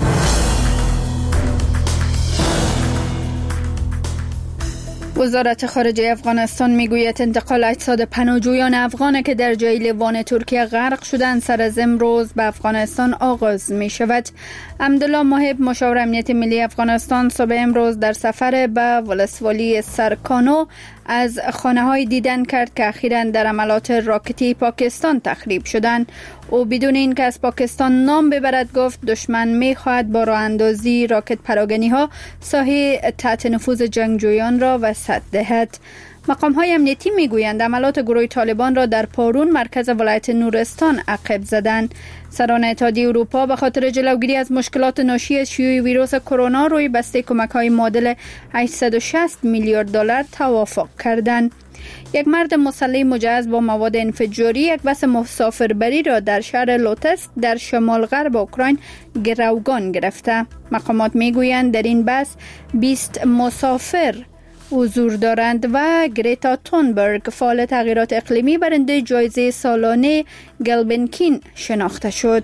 Speaker 2: وزارت خارجه افغانستان میگوید انتقال اجساد پناهجویان افغان که در جای لیوان ترکیه غرق شدند سر از امروز به افغانستان آغاز می شود. عبدالله محب مشاور امنیت ملی افغانستان صبح امروز در سفر به ولسوالی سرکانو از خانه های دیدن کرد که اخیراً در حملات راکتی پاکستان تخریب شدند. او بدون اینکه از پاکستان نام ببرد گفت دشمن می خواهد با راه اندازی راکت پراگنی ها ساحه تحت نفوذ جنگجویان را وسعت دهد. مقام های امنیتی می گویند عملات گروه طالبان را در پارون مرکز ولایت نورستان عقب زدند. سران اتحادیه اروپا به خاطر جلوگیری از مشکلات ناشی از شیوع ویروس کرونا روی بسته کمک های معادل هشتصد و شصت میلیارد دلار توافق کردند. یک مرد مسلح مجهز با مواد انفجاری یک بس مسافربری را در شهر لوتسک در شمال غرب اوکراین گروگان گرفته. مقامات میگویند در این بس بیست مسافر حضور دارند و گریتا تونبرگ فعال تغییرات اقلیمی برنده جایزه سالانه گلبنکین شناخته شد.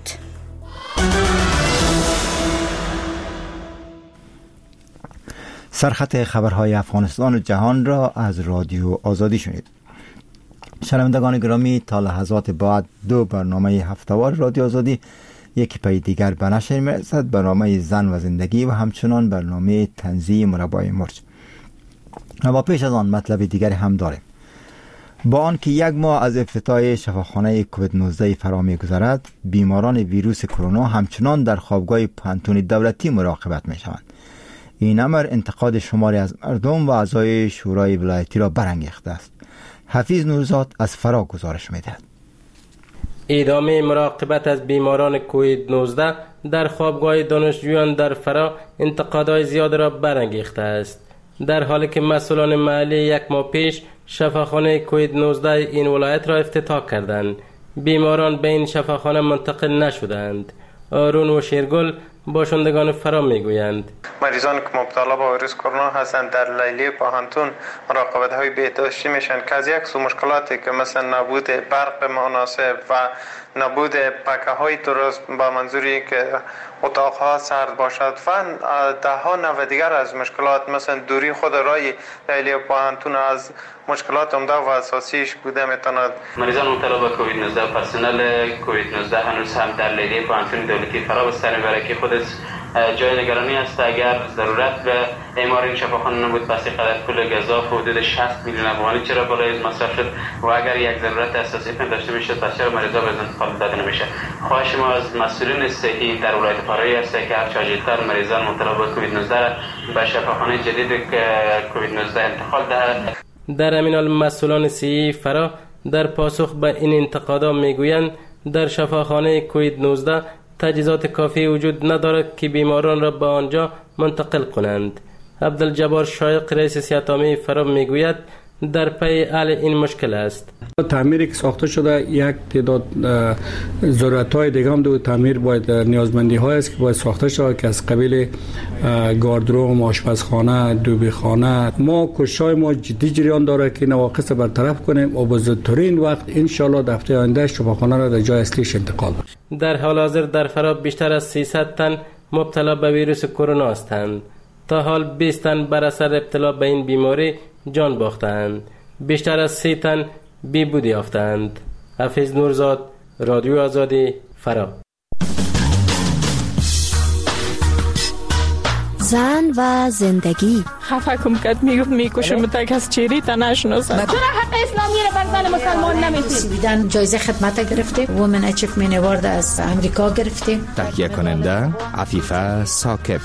Speaker 1: سرخط خبرهای افغانستان و جهان را از رادیو آزادی شنید. شنوندگان گرامی، تا لحظات بعد دو برنامه هفته‌وار رادیو آزادی یکی پای دیگر به نشر می‌رسد، برنامه زن و زندگی و همچنان برنامه طنزی مربای مرج. اما پیش از آن مطلب دیگری هم داریم. با آنکه یک ماه از افتتاح شفاخانه کووید نوزده فرا می‌گذرد، بیماران ویروس کرونا همچنان در خوابگاه پانتون دولتی مراقبت می‌شوند. این امر انتقاد شماری از مردم و اعضای شورای ولایتی را برانگیخته است. حفیظ نورزاد از فرا گزارش می‌دهد.
Speaker 20: ادامه مراقبت از بیماران کووید نوزده در خوابگاه دانشجویان در فرا انتقادهای زیاد را برانگیخته است، در حالی که مسئولان محلی یک ماه پیش شفاخانه کووید نوزده این ولایت را افتتاح کردند. بیماران به این شفاخانه منتقل نشدند. آرون و شیرگل باشندگان فرا میگویند
Speaker 21: مریضان که مبتلا به ویروس کرونا هستند در لیلی پاهنتون مراقبت های بهداشتی میشن که از یک سو مشکلاتی که مثل نبود برق مناسب و نبود پکه های درست با منظوری که اتاق ها سرد باشد و ده ها نوع دیگر از مشکلات مثل دوری خود رای لیلی پاهنتون از مشکلات عمده و اساسیش بوده میتواند.
Speaker 22: مریضان مبتلا به کووید نوزده و پرسنل کووید نوزده هنوز هم در لیلی پاهنتون دولتی فرا به سر میبره که خودش جای نگرانی است. اگر ضرورت به اعمار این شفاخانه نبود پس اینقدر پول گزاف حدود شصت میلیون افغانی چرا بالای مصرف شد و اگر یک ضرورت اساسی داشته میشه پس چرا مریضا به انتقال داده نمیشه؟ خواهش ما از مسئولین صحی در ولایت فرایی است که هر چه زودتر مریضان مبتلا به کووید نوزده به شفاخانه جدید کووید نوزده انتقال دهد.
Speaker 20: در همین حال مسئولان صحی فرا در پاسخ به این انتقادات میگویند در شفاخانه کووید نوزده تجهیزات کافی وجود ندارد که بیماران را به آنجا منتقل کنند. عبدالجبار شایق رئیس صحت عامه فرا میگوید در پی حل این مشکل است.
Speaker 3: تعمیری که ساخته شده یک تعداد ضرورت‌های دیگه هم دو تعمیر باید نیازمندی های است که باید ساخته شود که از قبیل گاردروم، آشپزخانه، دوبیخانه. ما کوشش‌های ما جدی جریان داره که نواقص برطرف کنیم و به زودترین وقت ان شاء الله در هفته آینده شفاخانه را در جای اصلیش انتقال بدیم.
Speaker 20: در حال حاضر در فرا بیشتر از سیصد تن مبتلا به ویروس کرونا هستند. تا حال بیست تن بر اثر ابتلا به این بیماری جان باختند. بیشتر از سی تن بیبود یافتند. حفیظ نورزاد، رادیو آزادی، فرا.
Speaker 5: زن و زندگی.
Speaker 23: خفه کم کد میگفت میکشم تک از چیری تا نشناسد. چرا
Speaker 5: حق اسلامی رو بر زن مسلمان نمیدید؟ سویدن جایزه خدمت گرفته، وومن اچیومنت اوارد از امریکا گرفته.
Speaker 24: تهیه کننده عفیفه ثاقب.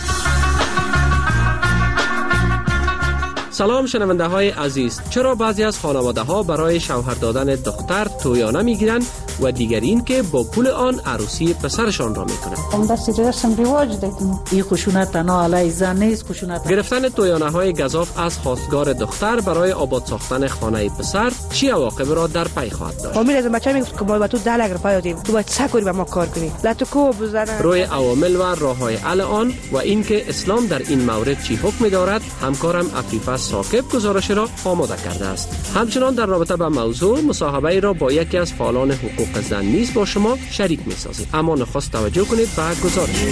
Speaker 25: سلام شنونده های عزیز. چرا بعضی از خانواده ها برای شوهر دادن دختر تویانه میگیرند و دیگر این که با پول آن عروسی پسرشان را میکنند؟
Speaker 26: اون دست رسم رواج دیدم.
Speaker 27: این خشونت تنها علیه زن نیست، خشونت
Speaker 25: گرفتن تویانه های گزاف از خواستگار دختر برای آباد ساختن خانه پسر چی عواقب را در پی خواهد داشت؟
Speaker 26: فامیل از بچه میگفت که ما با تو ده لگر پای دادیم، تو باید سکوری با ما کار کنی، لاتو کو بزنه.
Speaker 25: روی عوامل و راههای حل آن و اینکه اسلام در این مورد چی حکم دارد، همکارم عفیفه ثاقب گزارش را آماده کرده است. همچنان در رابطه با موضوع مصاحبه را با یکی از فعالان حقوق زن نیز با شما شریک می‌سازیم. اما نخست توجه کنید به گزارش.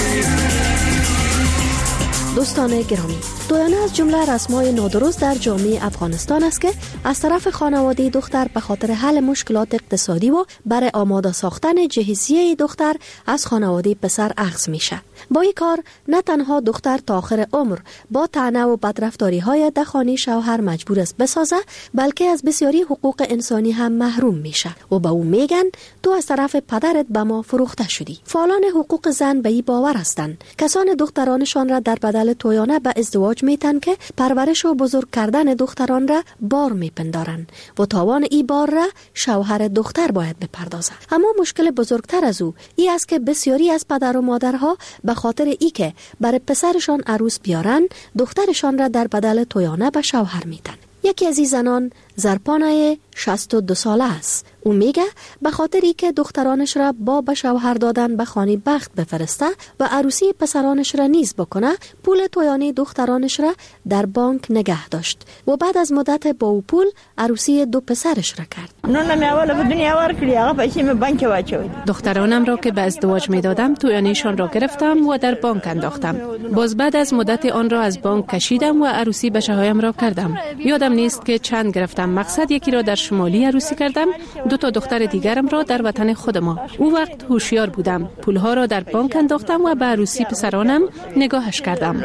Speaker 5: دوستان گرامی، تویانه از جمله رسم‌های نادرست در جامعه افغانستان است که از طرف خانواده دختر به خاطر حل مشکلات اقتصادی و برای آماده ساختن جهیزیه دختر از خانواده پسر اخذ میشه. با این کار نه تنها دختر تا آخر عمر با طعنه و بدرفتاری‌های در خانه شوهر مجبور است بسازه، بلکه از بسیاری حقوق انسانی هم محروم میشه و به او میگن تو از طرف پدرت به ما فروخته شدی. فعالان حقوق زن به این باور هستند کسان دخترانشان را در بدل تویانه به ازدواج میتن که پرورش و بزرگ کردن دختران را بار میپندارن و تاوان ای بار را شوهر دختر باید بپردازه. اما مشکل بزرگتر از او ای است که بسیاری از پدر و مادرها به خاطر ای که برای پسرشان عروس بیارن دخترشان را در بدل تویانه به شوهر میتن. یکی از این زنان زرپانه شصت و دو ساله است. او میگه به خاطر ای که دخترانش را با به شوهر دادن به خانه بخت بفرسته و عروسی پسرانش را نیز بکنه، پول تویانه دخترانش را در بانک نگه داشت و بعد از مدت با او پول عروسی دو پسرش را کرد.
Speaker 26: نون می اول به دنیا ورکړي، هغه پیسې می بانک واچوي.
Speaker 28: دخترانم را که به ازدواج می دادم تویانهشان را گرفتم و در بانک انداختم. باز بعد از مدت آن را از بانک کشیدم و عروسی بچه هایم را کردم. یادم نیست که چند گرفتم. مقصد یکی را در شمالی عروسی کردم، دو تا دختر دیگرم را در وطن خود ما. او وقت هوشیار بودم. پولها را در بانک انداختم و به عروسی پسرانم نگاهش کردم.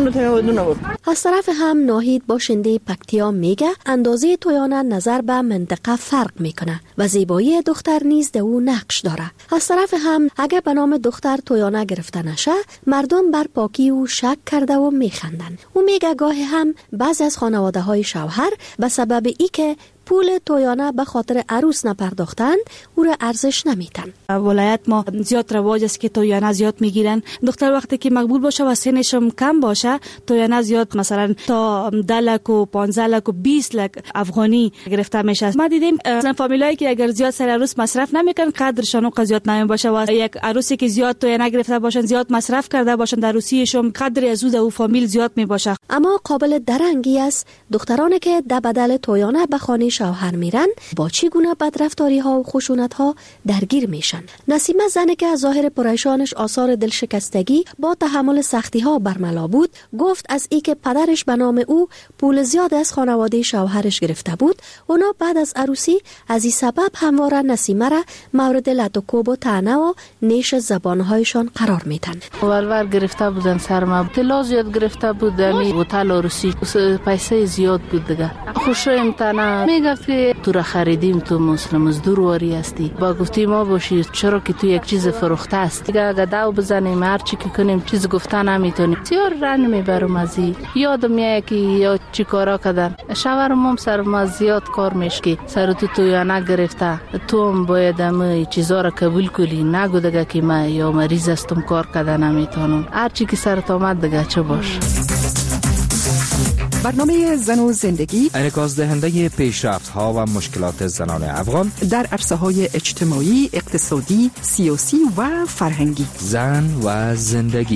Speaker 5: از طرف هم ناهید باشنده پکتیا میگه اندازه تویانه نظر به منطقه فرق میکنه و زیبایی دختر نیز ده او نقش داره. از طرف هم اگه به نام دختر تویانه گرفته نشه، مردم بر پاکی او شک کرده و میخندن. او میگه گاهی هم بعضی از خانواده های شوهر به سبب ای که پول تویانه به خاطر عروس نپرداختن او را ارزش نمیتن.
Speaker 29: ولایت ما زیاد رواج است که تویانه زیاد میگیرن. دختر وقتی که مقبول باشه و سنش هم کم باشه، تویانه زیاد مثلا تا ده لک و پانزده لک و بیست لک افغانی گرفته میشه. ما دیدیم مثلا فامیلایی که اگر زیاد سر عروس مصرف نمیکنن قدرشون و زیاد نمی باشه و یک عروسی که زیاد تویانه گرفته باشن، زیاد مصرف کرده باشن در عروسیشون، قدر از او فامیل زیاد می باشه.
Speaker 5: اما قابل درنگی است دخترانی که در بدل تویانه به خانه شوهر میرن با چی گونه بدرفتاری ها و خشونت ها درگیر میشن. نسیمه زنی که از ظاهر پریشانش آثار دلشکستگی با تحمل سختی ها برملا بود، گفت از ای که پدرش به نام او پول زیاد از خانواده شوهرش گرفته بود، اونا بعد از عروسی از این سبب همواره نسیمه را مورد لط و کوب و طعنه و نیش زبانهایشان قرار میدن.
Speaker 28: ولور گرفته بودن سرما، طلا زیاد گرفته بود، می هتل عروسی پیسه زیاد بود دیگه. خوشم تنه میگفت که تو را خریدیم، تو مسلم مزدور واری هستی، با گفتی ما باشی، چرا که تو یک چیز فروخته است دیگه. اگه داو بزنیم هر چی که کنیم چیز گفته نمیتونیم. سیار رن میبرم ازی یادم میاد که یا چی کارا کردن. شوهرم هم سر ما زیاد کار میشکی، سر تو تو یا نگرفته، تو هم باید هم چیزا را قبول کلی، نگو دیگه که من یا مریض هستم کار کردن نمیتونم. هر چی که سرت آمد دیگه چه باش.
Speaker 4: برنامه زن و زندگی
Speaker 24: انعکاس دهنده پیشرفت ها و مشکلات زنان افغان
Speaker 4: در عرصه های اجتماعی، اقتصادی، سیاسی و فرهنگی.
Speaker 24: زن و زندگی.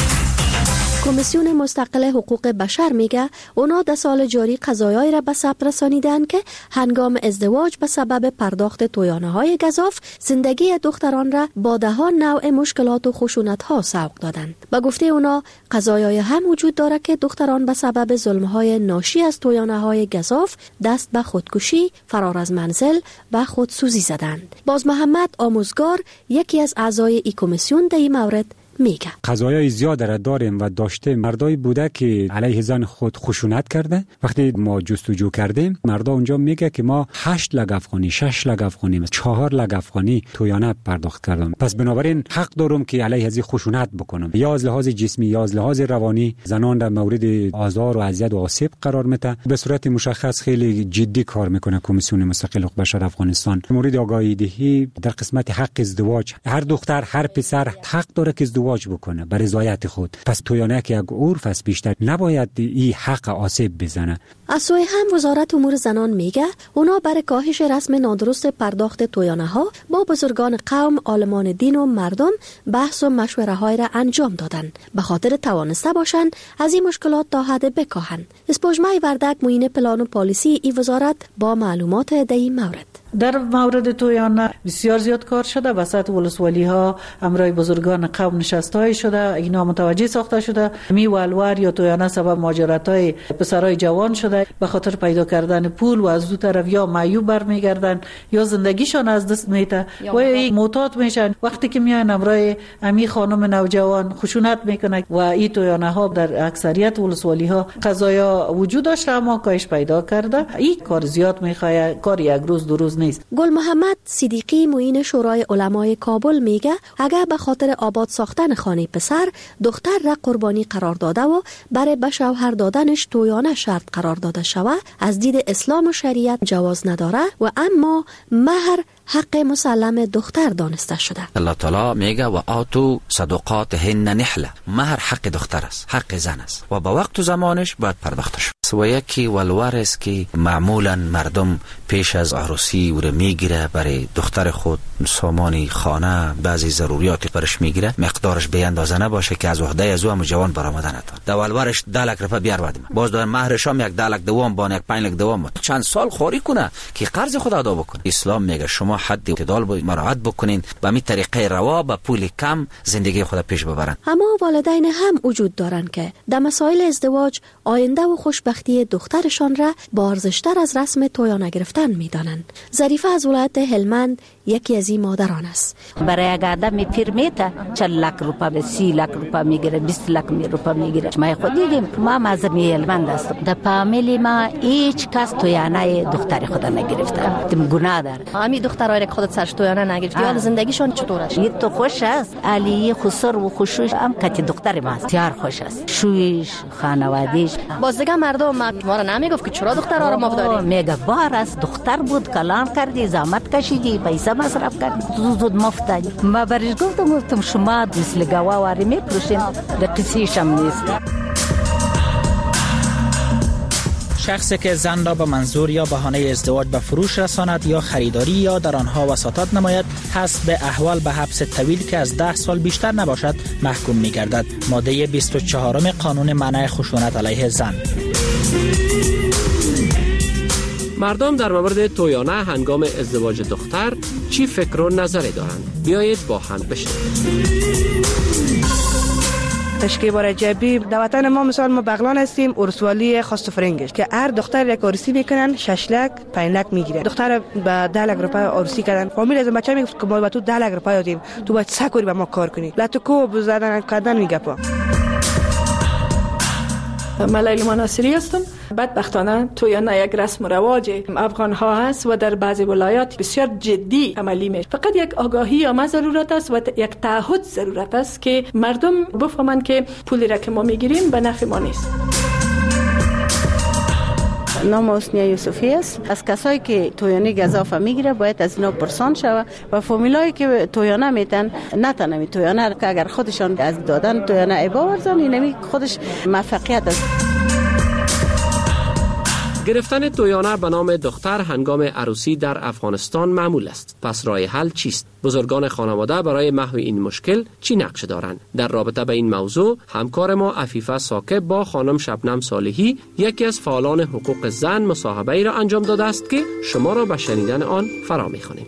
Speaker 5: کمیسیون مستقل حقوق بشر میگه اونا در سال جاری قضایایی را به ثبت رسانیدن که هنگام ازدواج به سبب پرداخت تویانه های گزاف زندگی دختران را با ده ها نوع مشکلات و خشونت ها سوق دادند. به گفته اونا قضایای هم وجود داره که دختران به سبب ظلم های ناشی از تویانه های گزاف دست به خودکشی، فرار از منزل و خودسوزی زدند. باز محمد آموزگار یکی از اعضای این کمیسیون در این مورد میگه
Speaker 6: قضایای زیاد را داریم و داشته مردای بوده که علیه زن خود خشونت کرده. وقتی ما جستجو کردیم مردا اونجا میگه که ما هشت لگ افغانی، شش لگ افغانی، چهار لگ افغانی تویانه پرداخت کردم. پس بنابراین حق دارم که علیه از خشونت بکنم، یا از لحاظ جسمی یا از لحاظ روانی زنان را مورد آزار و اذیت و آسیب قرار میده. به صورت مشخص خیلی جدی کار میکنه کمیسیون مستقل حقوق بشر افغانستان مورد آگاهی دهی در قسمت حق ازدواج. هر دختر هر پسر حق داره که ازدواج بکنه به رضایت خود. پس تویانه که یک عرف است بیشتر نباید این حق آسیب بزنه.
Speaker 5: از سوی هم وزارت امور زنان میگه اونا برای کاهش رسم نادرست پرداخت تویانه ها با بزرگان قوم، عالمان دین و مردم بحث و مشوره های را انجام دادن به خاطر توانسته باشن از این مشکلات تا حد بکاهن. اسپوجمای وردک معین پلان و پالیسی ای وزارت با معلومات در این مورد.
Speaker 27: در مورد تویانه بسیار زیاد کار شده. وسط ولسوالی ها امرای بزرگان قوم نشستای شده، اینا متوجه ساخته شده. می والوار یا تویانه سبب ماجرات های پسرای جوان شده به خاطر پیدا کردن پول و از دو طرف یا معیوب برمیگردن یا زندگیشان از دست میته و این معتاد میشن. وقتی که میان امرای امی خانم نوجوان خشونت میکنه و این تویانه ها در اکثریت ولسوالی ها قضایا وجود داشته اما کاهش پیدا کرده. این کار زیاد میخواد، کار یک روز دو روز نیست.
Speaker 5: گل محمد صدیقی معین شورای علمای کابل میگه اگر به خاطر آباد ساختن خانه پسر دختر را قربانی قرار داده و برای به شوهر دادنش تویانه شرط قرار داده شود از دید اسلام و شریعت جواز نداره و اما مهر حق مسلم دختر دانسته شده.
Speaker 7: الله تعالی میگه و آتو صدقاتهن نحله. مهر حق دختر است، حق زن است و با وقت و زمانش باید پرداخت شود. و یکی ولور است که معمولا مردم پیش از عروسی او را میگیره برای دختر خود سامان خانه بعضی ضروریات برش میگیره، مقدارش به اندازه نباشه که از عهده از او جوان برآمده نتونه. دولورش ده لک رفع بیار بدیم، باز دار مهرش هم یک ده لک دوم بان یک پنج لک دوم چند سال خوری کنه که قرض خود ادا بکنه. اسلام میگه شما حد اعتدال باید مراعات بکنین، به می طریقه روا با پول کم زندگی خود پیش ببرن.
Speaker 5: اما والدین هم وجود دارن که در مسائل ازدواج آینده و خوشبختی دخترشان را با ارزشتر از رسم تویانه گرفتن میدانند. ظریفه از ولایت هلمند یکی از این مادران است.
Speaker 8: برای یک آدم پیر میته چهل لک روپا به سی لک روپا میگیره، بیست لک روپا میگیره. ما خود دیدیم، ما مذهبی هلمند هستم. در فامیلی ما هیچ کس تویانه دختر خود نگرفته. تم گناه داره.
Speaker 5: امی دخترای که خودت سرش تویانه نگرفت، حال زندگیشون چطور است؟
Speaker 8: یه تو خوش است. علی خسر و خوشش هم کتی دختر ما است. تیار خوش است. شویش، خانواده‌اش.
Speaker 5: باز دیگه مردم ما را نمیگفت که چرا دخترها را مفداری؟
Speaker 8: میگه بار است، دختر بود کلان کردی، زحمت کشیدی، پیسه مصرف کردی، زود زود مفتادی. ما برش گفتم گفتم شما مثل گواواری میپروشین، قصیش هم نیست.
Speaker 9: شخصی که زن را به منظور یا بهانه ازدواج به فروش رساند یا خریداری یا در آنها وساطت نماید حسب احوال به حبس طویل که از ده سال بیشتر نباشد محکوم می گردد. ماده بیست و چهارم قانون منع خشونت علیه زن.
Speaker 25: مردم در مورد تویانه هنگام ازدواج دختر چی فکر و نظری دارند؟ بیایید با هم بشنویم.
Speaker 26: تشکیل بار جبی در وطن ما مثال ما بغلان هستیم، ارسوالی خواست فرنگش که هر دختر یک عروسی میکنن شش لک پنج لک میگیره. دختر به ده لک روپیه عروسی کردن. فامیل از بچه میگفت که ما با تو ده لک روپیه دادیم، تو باید سه کوری به ما کار کنی. لاتو کو بزدن کردن میگپا.
Speaker 23: من لیلا مناصری هستم. بدبختانه تویانه یک رسم و رواج افغان ها هست و در بعضی ولایات بسیار جدی عملی میشه. فقط یک آگاهی اما ضرورت است و یک تعهد ضرورت است که مردم بفهمند که پولی را که ما میگیریم به نفع ما نیست.
Speaker 10: نام حسنیه یوسفی است. از کسایی که تویانه گزاف میگیره باید از اینا پرسان شود و فامیلایی که تویانه میتن نتنمی تویانه که اگر خودشان از دادن تویانه عبا ورزن اینمی خودش موفقیت است.
Speaker 25: گرفتن تویانه به نام دختر هنگام عروسی در افغانستان معمول است. پس راه حل چیست؟ بزرگان خانواده برای محو این مشکل چی نقش دارند؟ در رابطه به این موضوع همکار ما عفیفه ثاقب با خانم شبنم صالحی، یکی از فعالان حقوق زن، مصاحبه ای را انجام داده است که شما را به شنیدن آن فرا می‌خوانیم.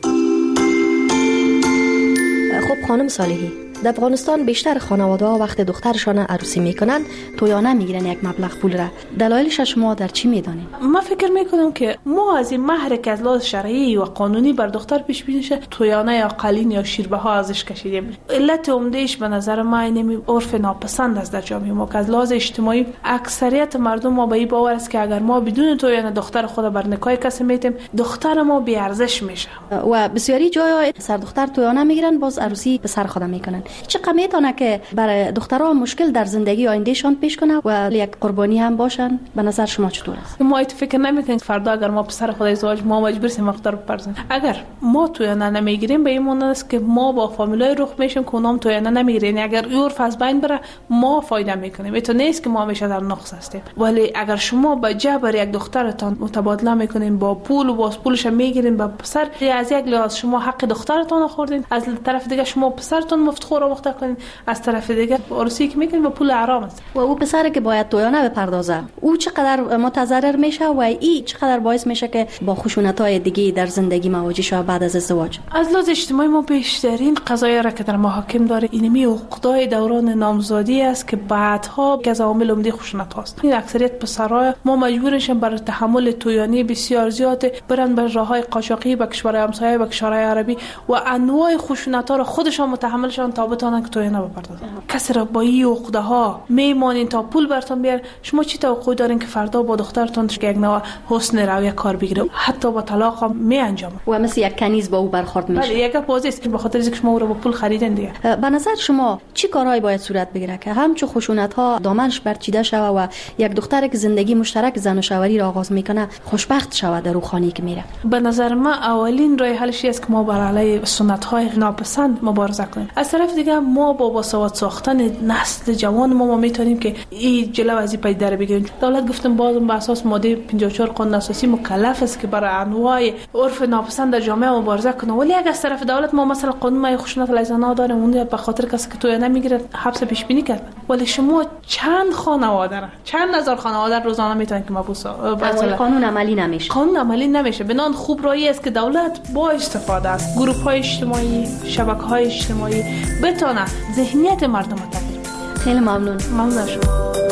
Speaker 5: خب خانم صالحی، در افغانستان بیشتر خانواده ها وقت دخترشان عروسی میکنن تویانه میگیرن یک مبلغ پول را. دلایلش شما در چی میدانید؟
Speaker 23: من فکر میکنم که ما از این مهر که از لحاظ شرعی و قانونی بر دختر پیش بینی شه تویانه یا قلین یا شیربه ها ازش کشیدیم. علت عمدهش به نظر من اینه عرف ناپسند است در جامعه ما که از لحاظ اجتماعی اکثریت مردم ما به این باور است که اگر ما بدون تویانه دختر خود بر نکاح کسی میتیم دختر ما بی ارزش میشه. و
Speaker 5: بسیاری جای سر دختر تویانه میگیرن باز عروسی به سر خود میکنن. چقدر میتونه که برای دخترها مشکل در زندگی آیندهشان پیش کنه و یک قربانی هم باشن؟ به نظر شما چطور است؟
Speaker 23: ما ایت فکر نمیکنیم فردا اگر ما پسر خود ازدواج ما مجبور سیم مقدار بپرسیم. اگر ما تویانه نمیگیریم به این معنی است که ما با فامیلای رخ میشیم که اونام تویانه نمیگیرن. اگر عرف از بین بره ما فایده میکنیم. تو نیست که ما همیشه در نقص هستیم. ولی اگر شما با جبر یک دخترتان متبادله میکنین با پول و با پولش میگیرین با پسر، از یک لحاظ شما حق دخترتان خوردین، از طرف دیگه شما پسرتان مفتخور و مختار کنین، از طرف دیگه عروسی که میکنین با پول حرام است.
Speaker 5: و او پسر که باید تویانه بپردازه او چقدر متضرر میشه و این چقدر باعث میشه که با خشونت‌های دیگه در زندگی مواجه شه بعد از ازدواج؟
Speaker 23: از لحاظ اجتماعی ما بیشترین قضایا را که در محاکم داره اینمی حقوقای دوران نامزادی است که بعدها از عوامل عمده خشونت هاست. این اکثریت پسرای ما مجبورشن برای تحمل تویانی بسیار زیاد برن به راههای قاچاقی به کشورهای همسایه به کشورهای عربی و انواع خشونت‌ها را خودشان متحملشان تا بتونن که تویانه بپردازن. کسی را با این عقده ها میمانین تا پول براتون بیار. شما چی توقع دارین که فردا با دخترتون یک نوع حسن رویه کار بگیره؟ حتی با طلاق هم می انجامه
Speaker 5: و مثل یک کنیز با او برخورد میشه.
Speaker 23: بله، یک بازی است که به خاطر اینکه شما او را با پول خریدین دیگه.
Speaker 5: به نظر شما چی کارهایی باید صورت بگیره که همچو خشونت ها دامنش برچیده شوه و یک دختر که زندگی مشترک زن و شوهری را آغاز میکنه خوشبخت شوه در روخانی که میره؟
Speaker 23: به نظر من اولین راه حلش است که ما بر علیه سنت های ناپسند مبارزه کنیم. از طرف دیگه ما با باسواد ساختن نسل جوان ما, ما میتونیم که این جلو از این پای در بگیریم. دولت گفتم بازم به اساس ماده پنجاه و چهار قانون اساسی مکلف است که برای انواع عرف ناپسند در جامعه مبارزه کنه. ولی اگر از طرف دولت ما مثلا قانون مای خشونت علیه زنان داریم اون به خاطر کسی که توی نمیگیره حبس پیش بینی کرد. ولی شما چند خانواده را چند هزار خانواده روزانه میتونن که مبوس
Speaker 5: قانون عملی نمیشه.
Speaker 23: قانون عملی نمیشه. بنان خوب رایی است که دولت با استفاده از گروه های اجتماعی، شبکه های اجتماعی بتونه ذهنیت مردم رو تغییر بده.
Speaker 5: خیلی ممنون.
Speaker 23: ممنون شما.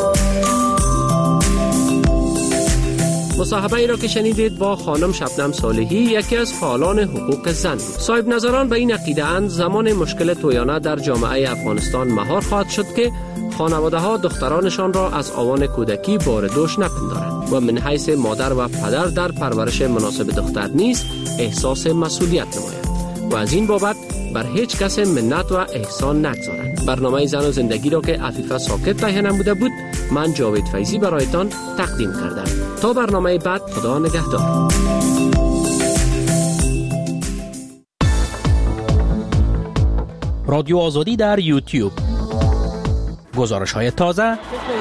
Speaker 25: مصاحبه ای را که شنیدید با خانم شبنم صالحی، یکی از فعالان حقوق زن، صاحب نظران به این عقیده اند زمان مشکل تویانه در جامعه افغانستان مهار خواهد شد که خانواده ها دخترانشان را از آوان کودکی بار دوش نپندارند و من حیث مادر و پدر در پرورش مناسب دختر نیز احساس مسئولیت نمایند و از این بابت بر هیچ کس منت و احسان نگذارند. برنامه زن و زندگی را که عفیفه ثاقب تهیه نموده بود من جاوید فیضی برایتان تقدیم کردم. تا برنامه بعد، خدا نگهدار.
Speaker 9: رادیو آزادی در یوتیوب، گزارش های تازه،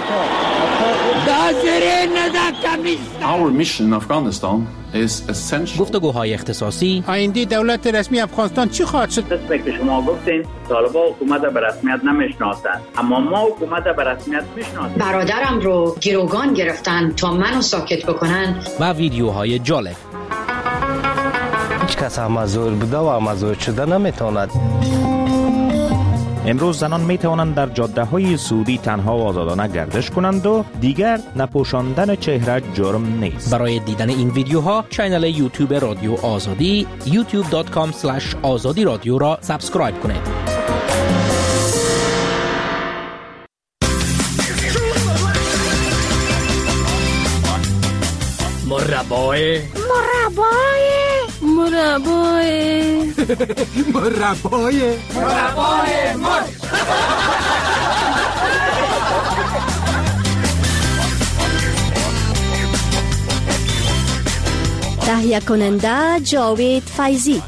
Speaker 11: Our mission in Afghanistan is essential.
Speaker 9: گفتگوهای اختصاصی.
Speaker 12: آینده دولت رسمی افغانستان چی خواهد شد؟
Speaker 13: قسمی که شما گفتین طالبان حکومت به رسمیت نمیشناسند، اما ما حکومت به رسمیت میشناسیم.
Speaker 14: برادرم رو گروگان گرفتن تا منو ساکت بکنن.
Speaker 9: و ویدیوهای جالب.
Speaker 15: هیچ کس هم زور بوده و هم زور شده نمیتواند.
Speaker 16: امروز زنان می توانند در جاده های سعودی تنها و آزادانه گردش کنند و دیگر نپوشاندن چهره جرم نیست.
Speaker 9: برای دیدن این ویدیوها کانال یوتیوب رادیو آزادی یوتیوب دات کام اسلش آزادی رادیو را سابسکرایب کنید.
Speaker 17: مربای
Speaker 18: مربای مربای
Speaker 17: مربای مربای مر
Speaker 5: تهیه کننده جاوید فیضی.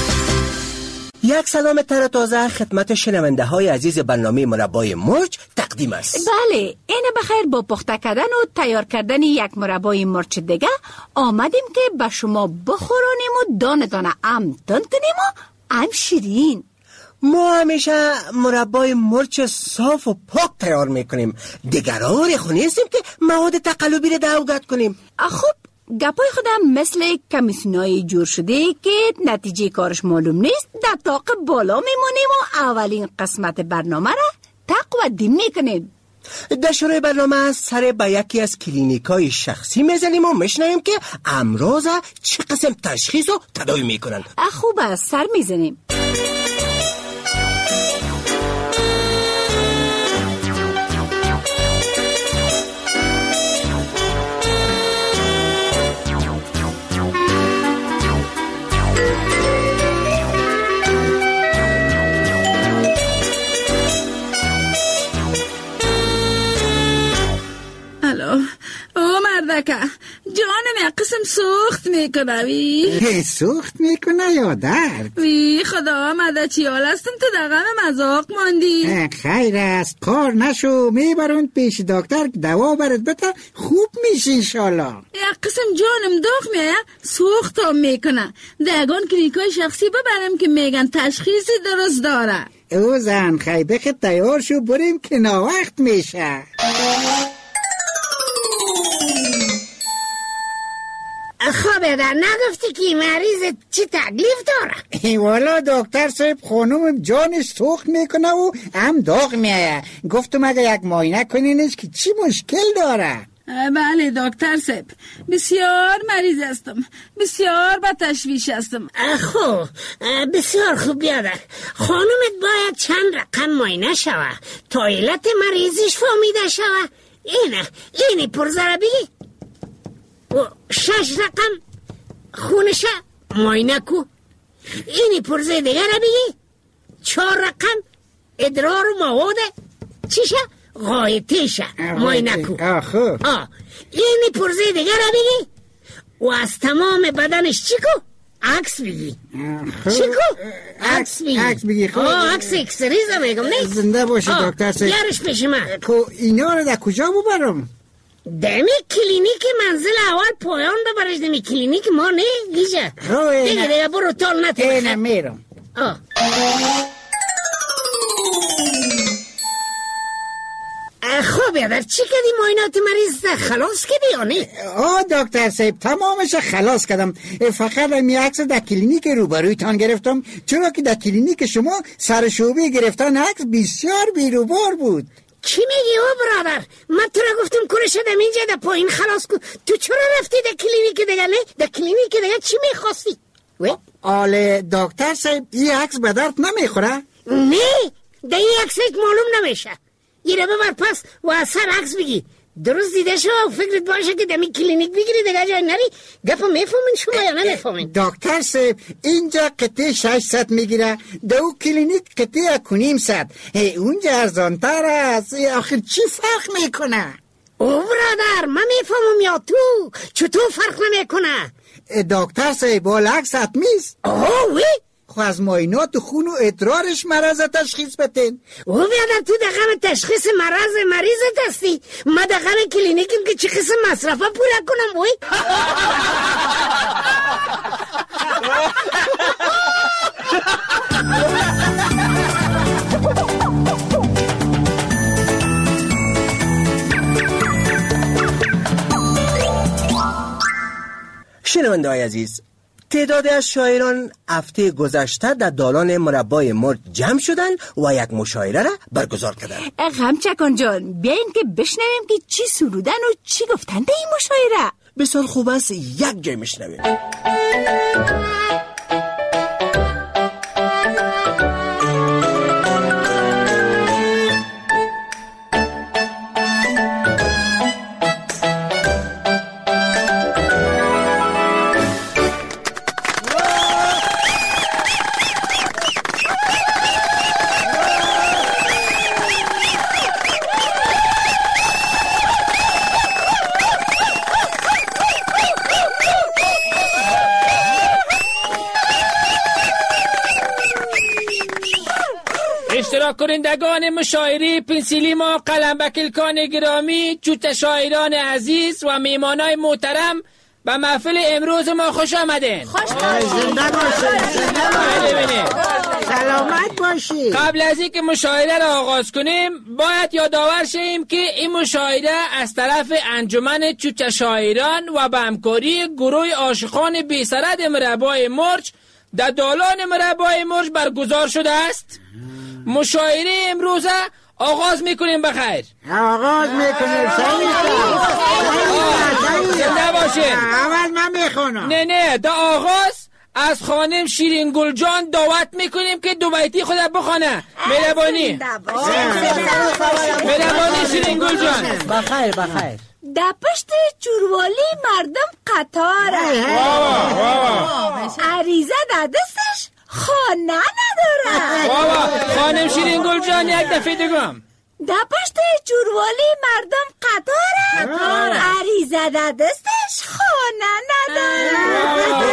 Speaker 19: یک سلام تر تازه خدمت شنونده های عزیز برنامه مربای مرج
Speaker 1: تقدیم است.
Speaker 2: بله، این بخیر با پخته کردن و تیار کردن یک مربای مرچ دیگه آمدیم که به شما بخورانیم و دانه دانه ام تند کنیم و ام شیرین.
Speaker 1: ما همیشه مربای مرچ صاف و پاک تیار میکنیم. دیگران خونیستیم که مواد تقلبی را دوگت کنیم.
Speaker 2: خب گپای خودم مثل کمیسیونای جور شده که نتیجه کارش معلوم نیست در طاق بالا میمونیم و اولین قسمت برنامه را تقدیم میکنیم.
Speaker 1: در شروع برنامه سر به یکی از کلینیکای شخصی میزنیم و میشنویم که امراض چه قسم تشخیص و تداوی میکنن.
Speaker 2: خوب است، سر میزنیم.
Speaker 3: او مردکه جانم یک قسم سوخت میکنه. وی
Speaker 18: سوخت میکنه یا درد؟
Speaker 3: وی خدا مده چی حال هستم تو در غم مذاق ماندی.
Speaker 18: خیر است، کار نشو میبرون پیش دکتر که دوا برد بتا خوب میشی انشالله.
Speaker 3: یک قسم جانم داغ میه سوخت هم میکنه. دگان کلینیکای شخصی ببرم که میگن تشخیصی درست داره.
Speaker 18: او زن خیلی بخی تیار شو بریم که ناوقت میشه.
Speaker 19: خوابه در نگفتی که مریض چی تکلیف داره؟
Speaker 18: والا دکتر صاحب خانوم جانش سوخت میکنه و هم داغ میایه. گفتم اگه یک معاینه کنینش که چی مشکل داره.
Speaker 3: بله دکتر صاحب، بسیار مریض هستم، بسیار با تشویش هستم.
Speaker 19: خب بسیار خوب بیادر. خانومت باید چند رقم معاینه شوه تا علت مریضیش فهمیده شوه. اینه اینی پرزره بگی و شش رقم خونشه معاینه کو. اینی پرزه دیگه را بگی چهار رقم ادرار و مواد چیشه غایطیشه معاینه کو. آه اینی پرزه دیگه را بگی و از تمام بدنش چی کو عکس بگی. چی کو عکس بگی.
Speaker 18: عکس بگی.
Speaker 19: آه عکس اکسریزه میگم نیست.
Speaker 18: زنده باشه دکتر صاحب.
Speaker 19: بیارش پیش من.
Speaker 18: کو اینا رو در کجا ببرم؟
Speaker 19: دمی کلینیک منزل اول پایان ببرش. دمی کلینیک ما نه گیجه دیگه دیگه برو تال نتیخ.
Speaker 18: اینه میرم.
Speaker 19: آه خوب یادر چی کردی معاینات مریض خلاص کردی یا نه؟
Speaker 18: آه دکتر صاحب تمامش خلاص کردم. فقط می عکس در کلینیک روبرویتان گرفتم چرا که در کلینیک شما سر شعبه گرفتن عکس بسیار بیروبار بود.
Speaker 19: چی میگی او برادر؟ من تو را گفتم کنه شدم اینجا در پایین خلاص کن. تو چرا رفتی در کلینیک دیگه؟ نه در کلینیک دیگه چی میخواستی؟
Speaker 18: آله دکتر صاحب این عکس به درد نمیخوره؟
Speaker 19: نه در این عکس معلوم نمیشه. یه رو ببر پس و از سر عکس بگی درست دیده شو و فکرت باشه که دمی کلینیک بگیری دیگه جای نری. گپا میفهمین شما یا نمیفهمین؟
Speaker 18: دکتر صاحب اینجا قطعه ششصد میگیره دو کلینیک قطعه کنیم صد. اونجا ارزانتر است. آخر چی فرق میکنه؟
Speaker 19: او برادر من میفهمم یا تو چطور فرق نمیکنه؟
Speaker 18: دکتر صاحب با عکس حتمیست.
Speaker 19: اوه وی
Speaker 18: خو از معاینات خون و ادرارش مرض تشخیص بتین.
Speaker 19: او بیادر تو دقیقه تشخیص مرض مریضت هستی. ما دقیقه کلینیکیم که چی قسم مصرفه پوله کنم وی.
Speaker 1: شنونده های عزیز، تعدادی از شاعران هفته گذشته در دالان مربای مرد جمع شدن و یک مشاعره را برگزار کردن.
Speaker 2: غمچکان جان بیاین که بشنویم که چی سرودن و چی گفتن به این مشاعره.
Speaker 1: بسیار خوب است، یک جای میشنویم.
Speaker 4: کنندگان مشاعره پنسیلیما، قلمبکلکان گرامی، چوت شاعران عزیز و میمانای محترم به محفل امروز ما خوش آمدین.
Speaker 2: خوش
Speaker 18: زنده باشید، زنده باشید، سلامت باشید.
Speaker 4: قبل از اینکه مشاعره را آغاز کنیم باید یادآور شیم که این مشاعره از طرف انجمن چوت شاعران و به همکاری گروه عاشقان بی‌سرد مربای مرج در دالان مربای مرج برگزار شده است. مشاعره امروز آغاز میکنیم. بخیر
Speaker 18: آغاز میکنیم.
Speaker 4: زنده باشین.
Speaker 18: اول من میخونم.
Speaker 4: نه نه دا آغاز از خانم شیرین گل جان دعوت میکنیم که دو بیتی خود بخونه. مهربانی مهربانی شیرین گل جان.
Speaker 1: بخیر بخیر.
Speaker 2: در پشت جوروالی مردم قطاره، عریضه در دستش خانه نداره.
Speaker 4: خانم شیرین گل جان یک دفعه دیگم.
Speaker 2: در پشت جوروالی مردم قطاره، عریضه در دستش خانه نداره.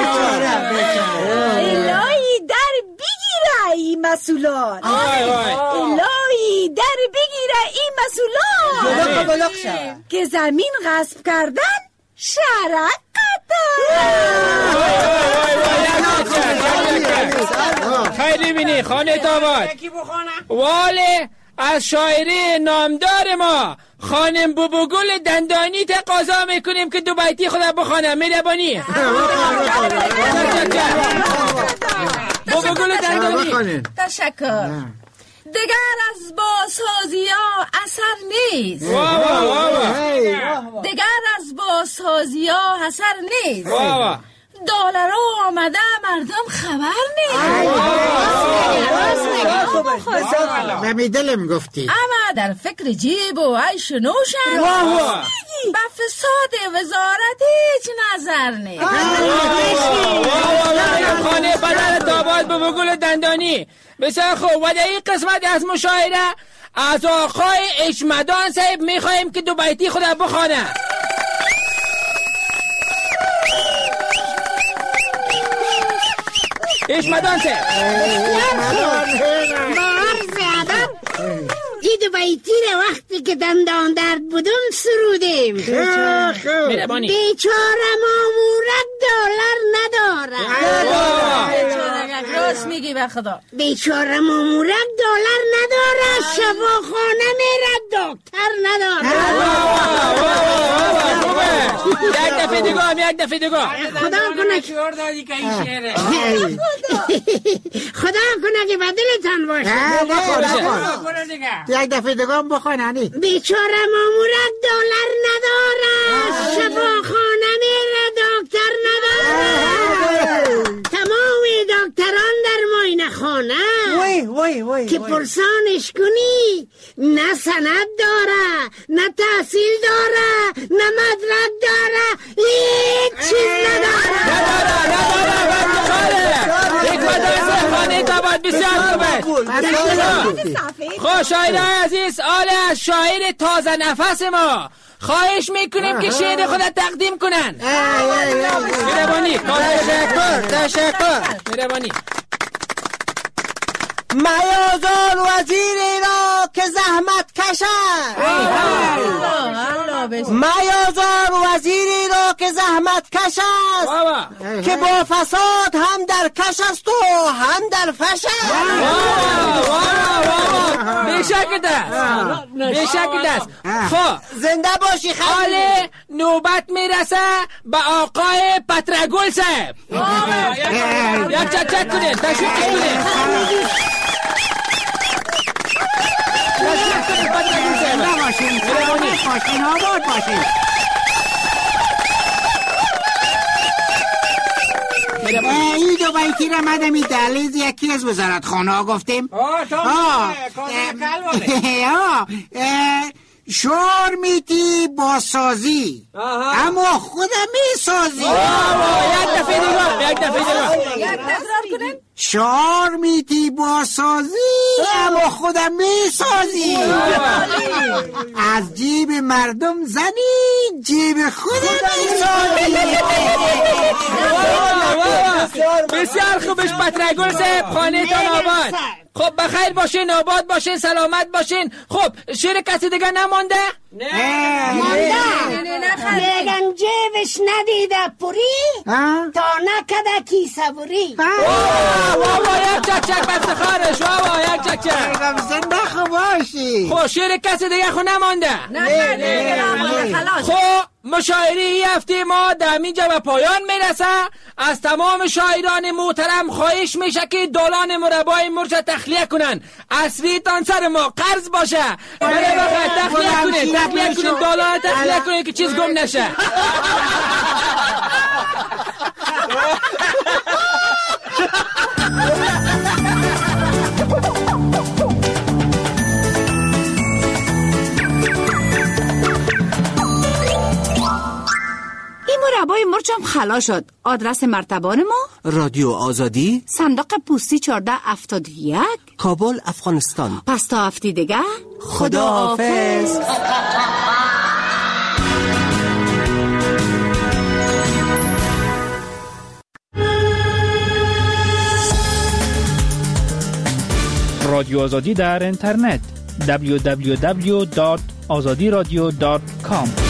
Speaker 2: الهی در بگیره این مسئولان، الهی در بگیره این مسئولان که زمین غصب کردن شرک قطار.
Speaker 4: خیلی بینی خانه تاباد واله از شاعری نامدار ما خانم بوبوگل دندانی تقاضا میکنیم که دو بیتی خود بخونه. مهربانی بوبوگل دندانی.
Speaker 3: تشکر. دگر از بازسازی ها اثر نیست. دگر از بازسازی ها اثر نیست. دلار آمده مردم خبر نیست.
Speaker 18: نمی دلم گفتی.
Speaker 3: اما در فکر جیب و عیش نوشن به فساد وزارت هیچ نظر نیست.
Speaker 4: خانه بدر تاباد بوبوگل دندانی. بسیار خوب. و در این قسمت از مشاعره از آقای اجمدان صاحب میخواییم که دو بیتی خود بخونه. اجمدان صاحب.
Speaker 19: این دو بیتی رو وقتی که دندان درد بودم سرودیم. بیچاره مامورک دلار نداره.
Speaker 3: راست میگی به خدا.
Speaker 19: بیچاره مامورک دلار نداره، شفاخانه میره دکتر نداره.
Speaker 4: یک دفعه دیگه یک دفعه دیگه.
Speaker 19: خدا کنه خدا کنه که بدلتان باشه.
Speaker 18: یک دفعه دیگه هم بخونانی.
Speaker 19: بیچاره مامورک دلار نداره، شفاخانه میره دکتر نداره. تمام دکتران در معاینه خانه
Speaker 1: وای وای وای
Speaker 19: که پرسانش کنی نه سند داره، نه تحصیل داره، نه مدرک داره، هیچ چیز نداره.
Speaker 4: نداره نداره یک مدرسه خانه تباد. بسیار خوبه. خواه شاعره عزیز، آل از شاعر تازه نفس ما خواهش میکنیم که شعر خودت تقدیم کنن. مهربانی.
Speaker 1: تشکر تشکر.
Speaker 4: مهربانی.
Speaker 1: میازار وزیری را که زحمت کشد، میازار وزیری را که زحمت کشد، که با فساد هم در کش است و هم در فش است.
Speaker 4: بیشک دست بیشک دست. خب
Speaker 1: زنده باشی خیلی.
Speaker 4: حال نوبت میرسه به آقای پترگل صاحب. یک چک چک کنید. تشویق کنید.
Speaker 18: زنده باشین، سلامت باشین، آباد باشین. این دو بیتی را مدمی دلیز یکی از وزارت خانه ها گفتیم.
Speaker 17: آه تا
Speaker 18: شور میتی با سازی اما خودم میسازی.
Speaker 4: یک دفعه دیگه یک دفعه دیگه.
Speaker 18: شعار میتی با سازی اما خودم میسازی. از جیب مردم زنی جیب خودم میسازی.
Speaker 4: بسیار خوبش پترگل صاحب، خانه تان آباد. خب بخیر باشین، آباد باشین، سلامت باشین. خب شیر کسی دیگه نمانده؟
Speaker 19: نه مانده. میگن جیبش ندیده پوری تا نکده کیسه بوری.
Speaker 4: واه یک چک چک بفتخارش، واه یک چک چک.
Speaker 18: زنده خوب باشی.
Speaker 4: خب شیر کسی دیگه خو نمانده؟
Speaker 2: نه نه خلاص.
Speaker 4: خب مشاعره ای هفته ما در اینجا به پایان میرسه. از تمام شاعران محترم خواهش میشه که دالان مربای مرچ تخلیه کنن. اصلی تان سر ما قرض باشه. بله بخیر تخلیه کنید، تخلیه کنید، دالان تخلیه کنید که چیز گم نشه.
Speaker 2: مربای مرچم خلا شد. آدرس مرتبان ما
Speaker 1: رادیو آزادی،
Speaker 2: صندوق پستی چهارده هفتاد و یک،
Speaker 1: کابل، افغانستان.
Speaker 2: پس تا هفته دیگه
Speaker 1: خدا حافظ.
Speaker 9: رادیو آزادی در اینترنت دبلیو دبلیو دبلیو دات آزادی رادیو دات کام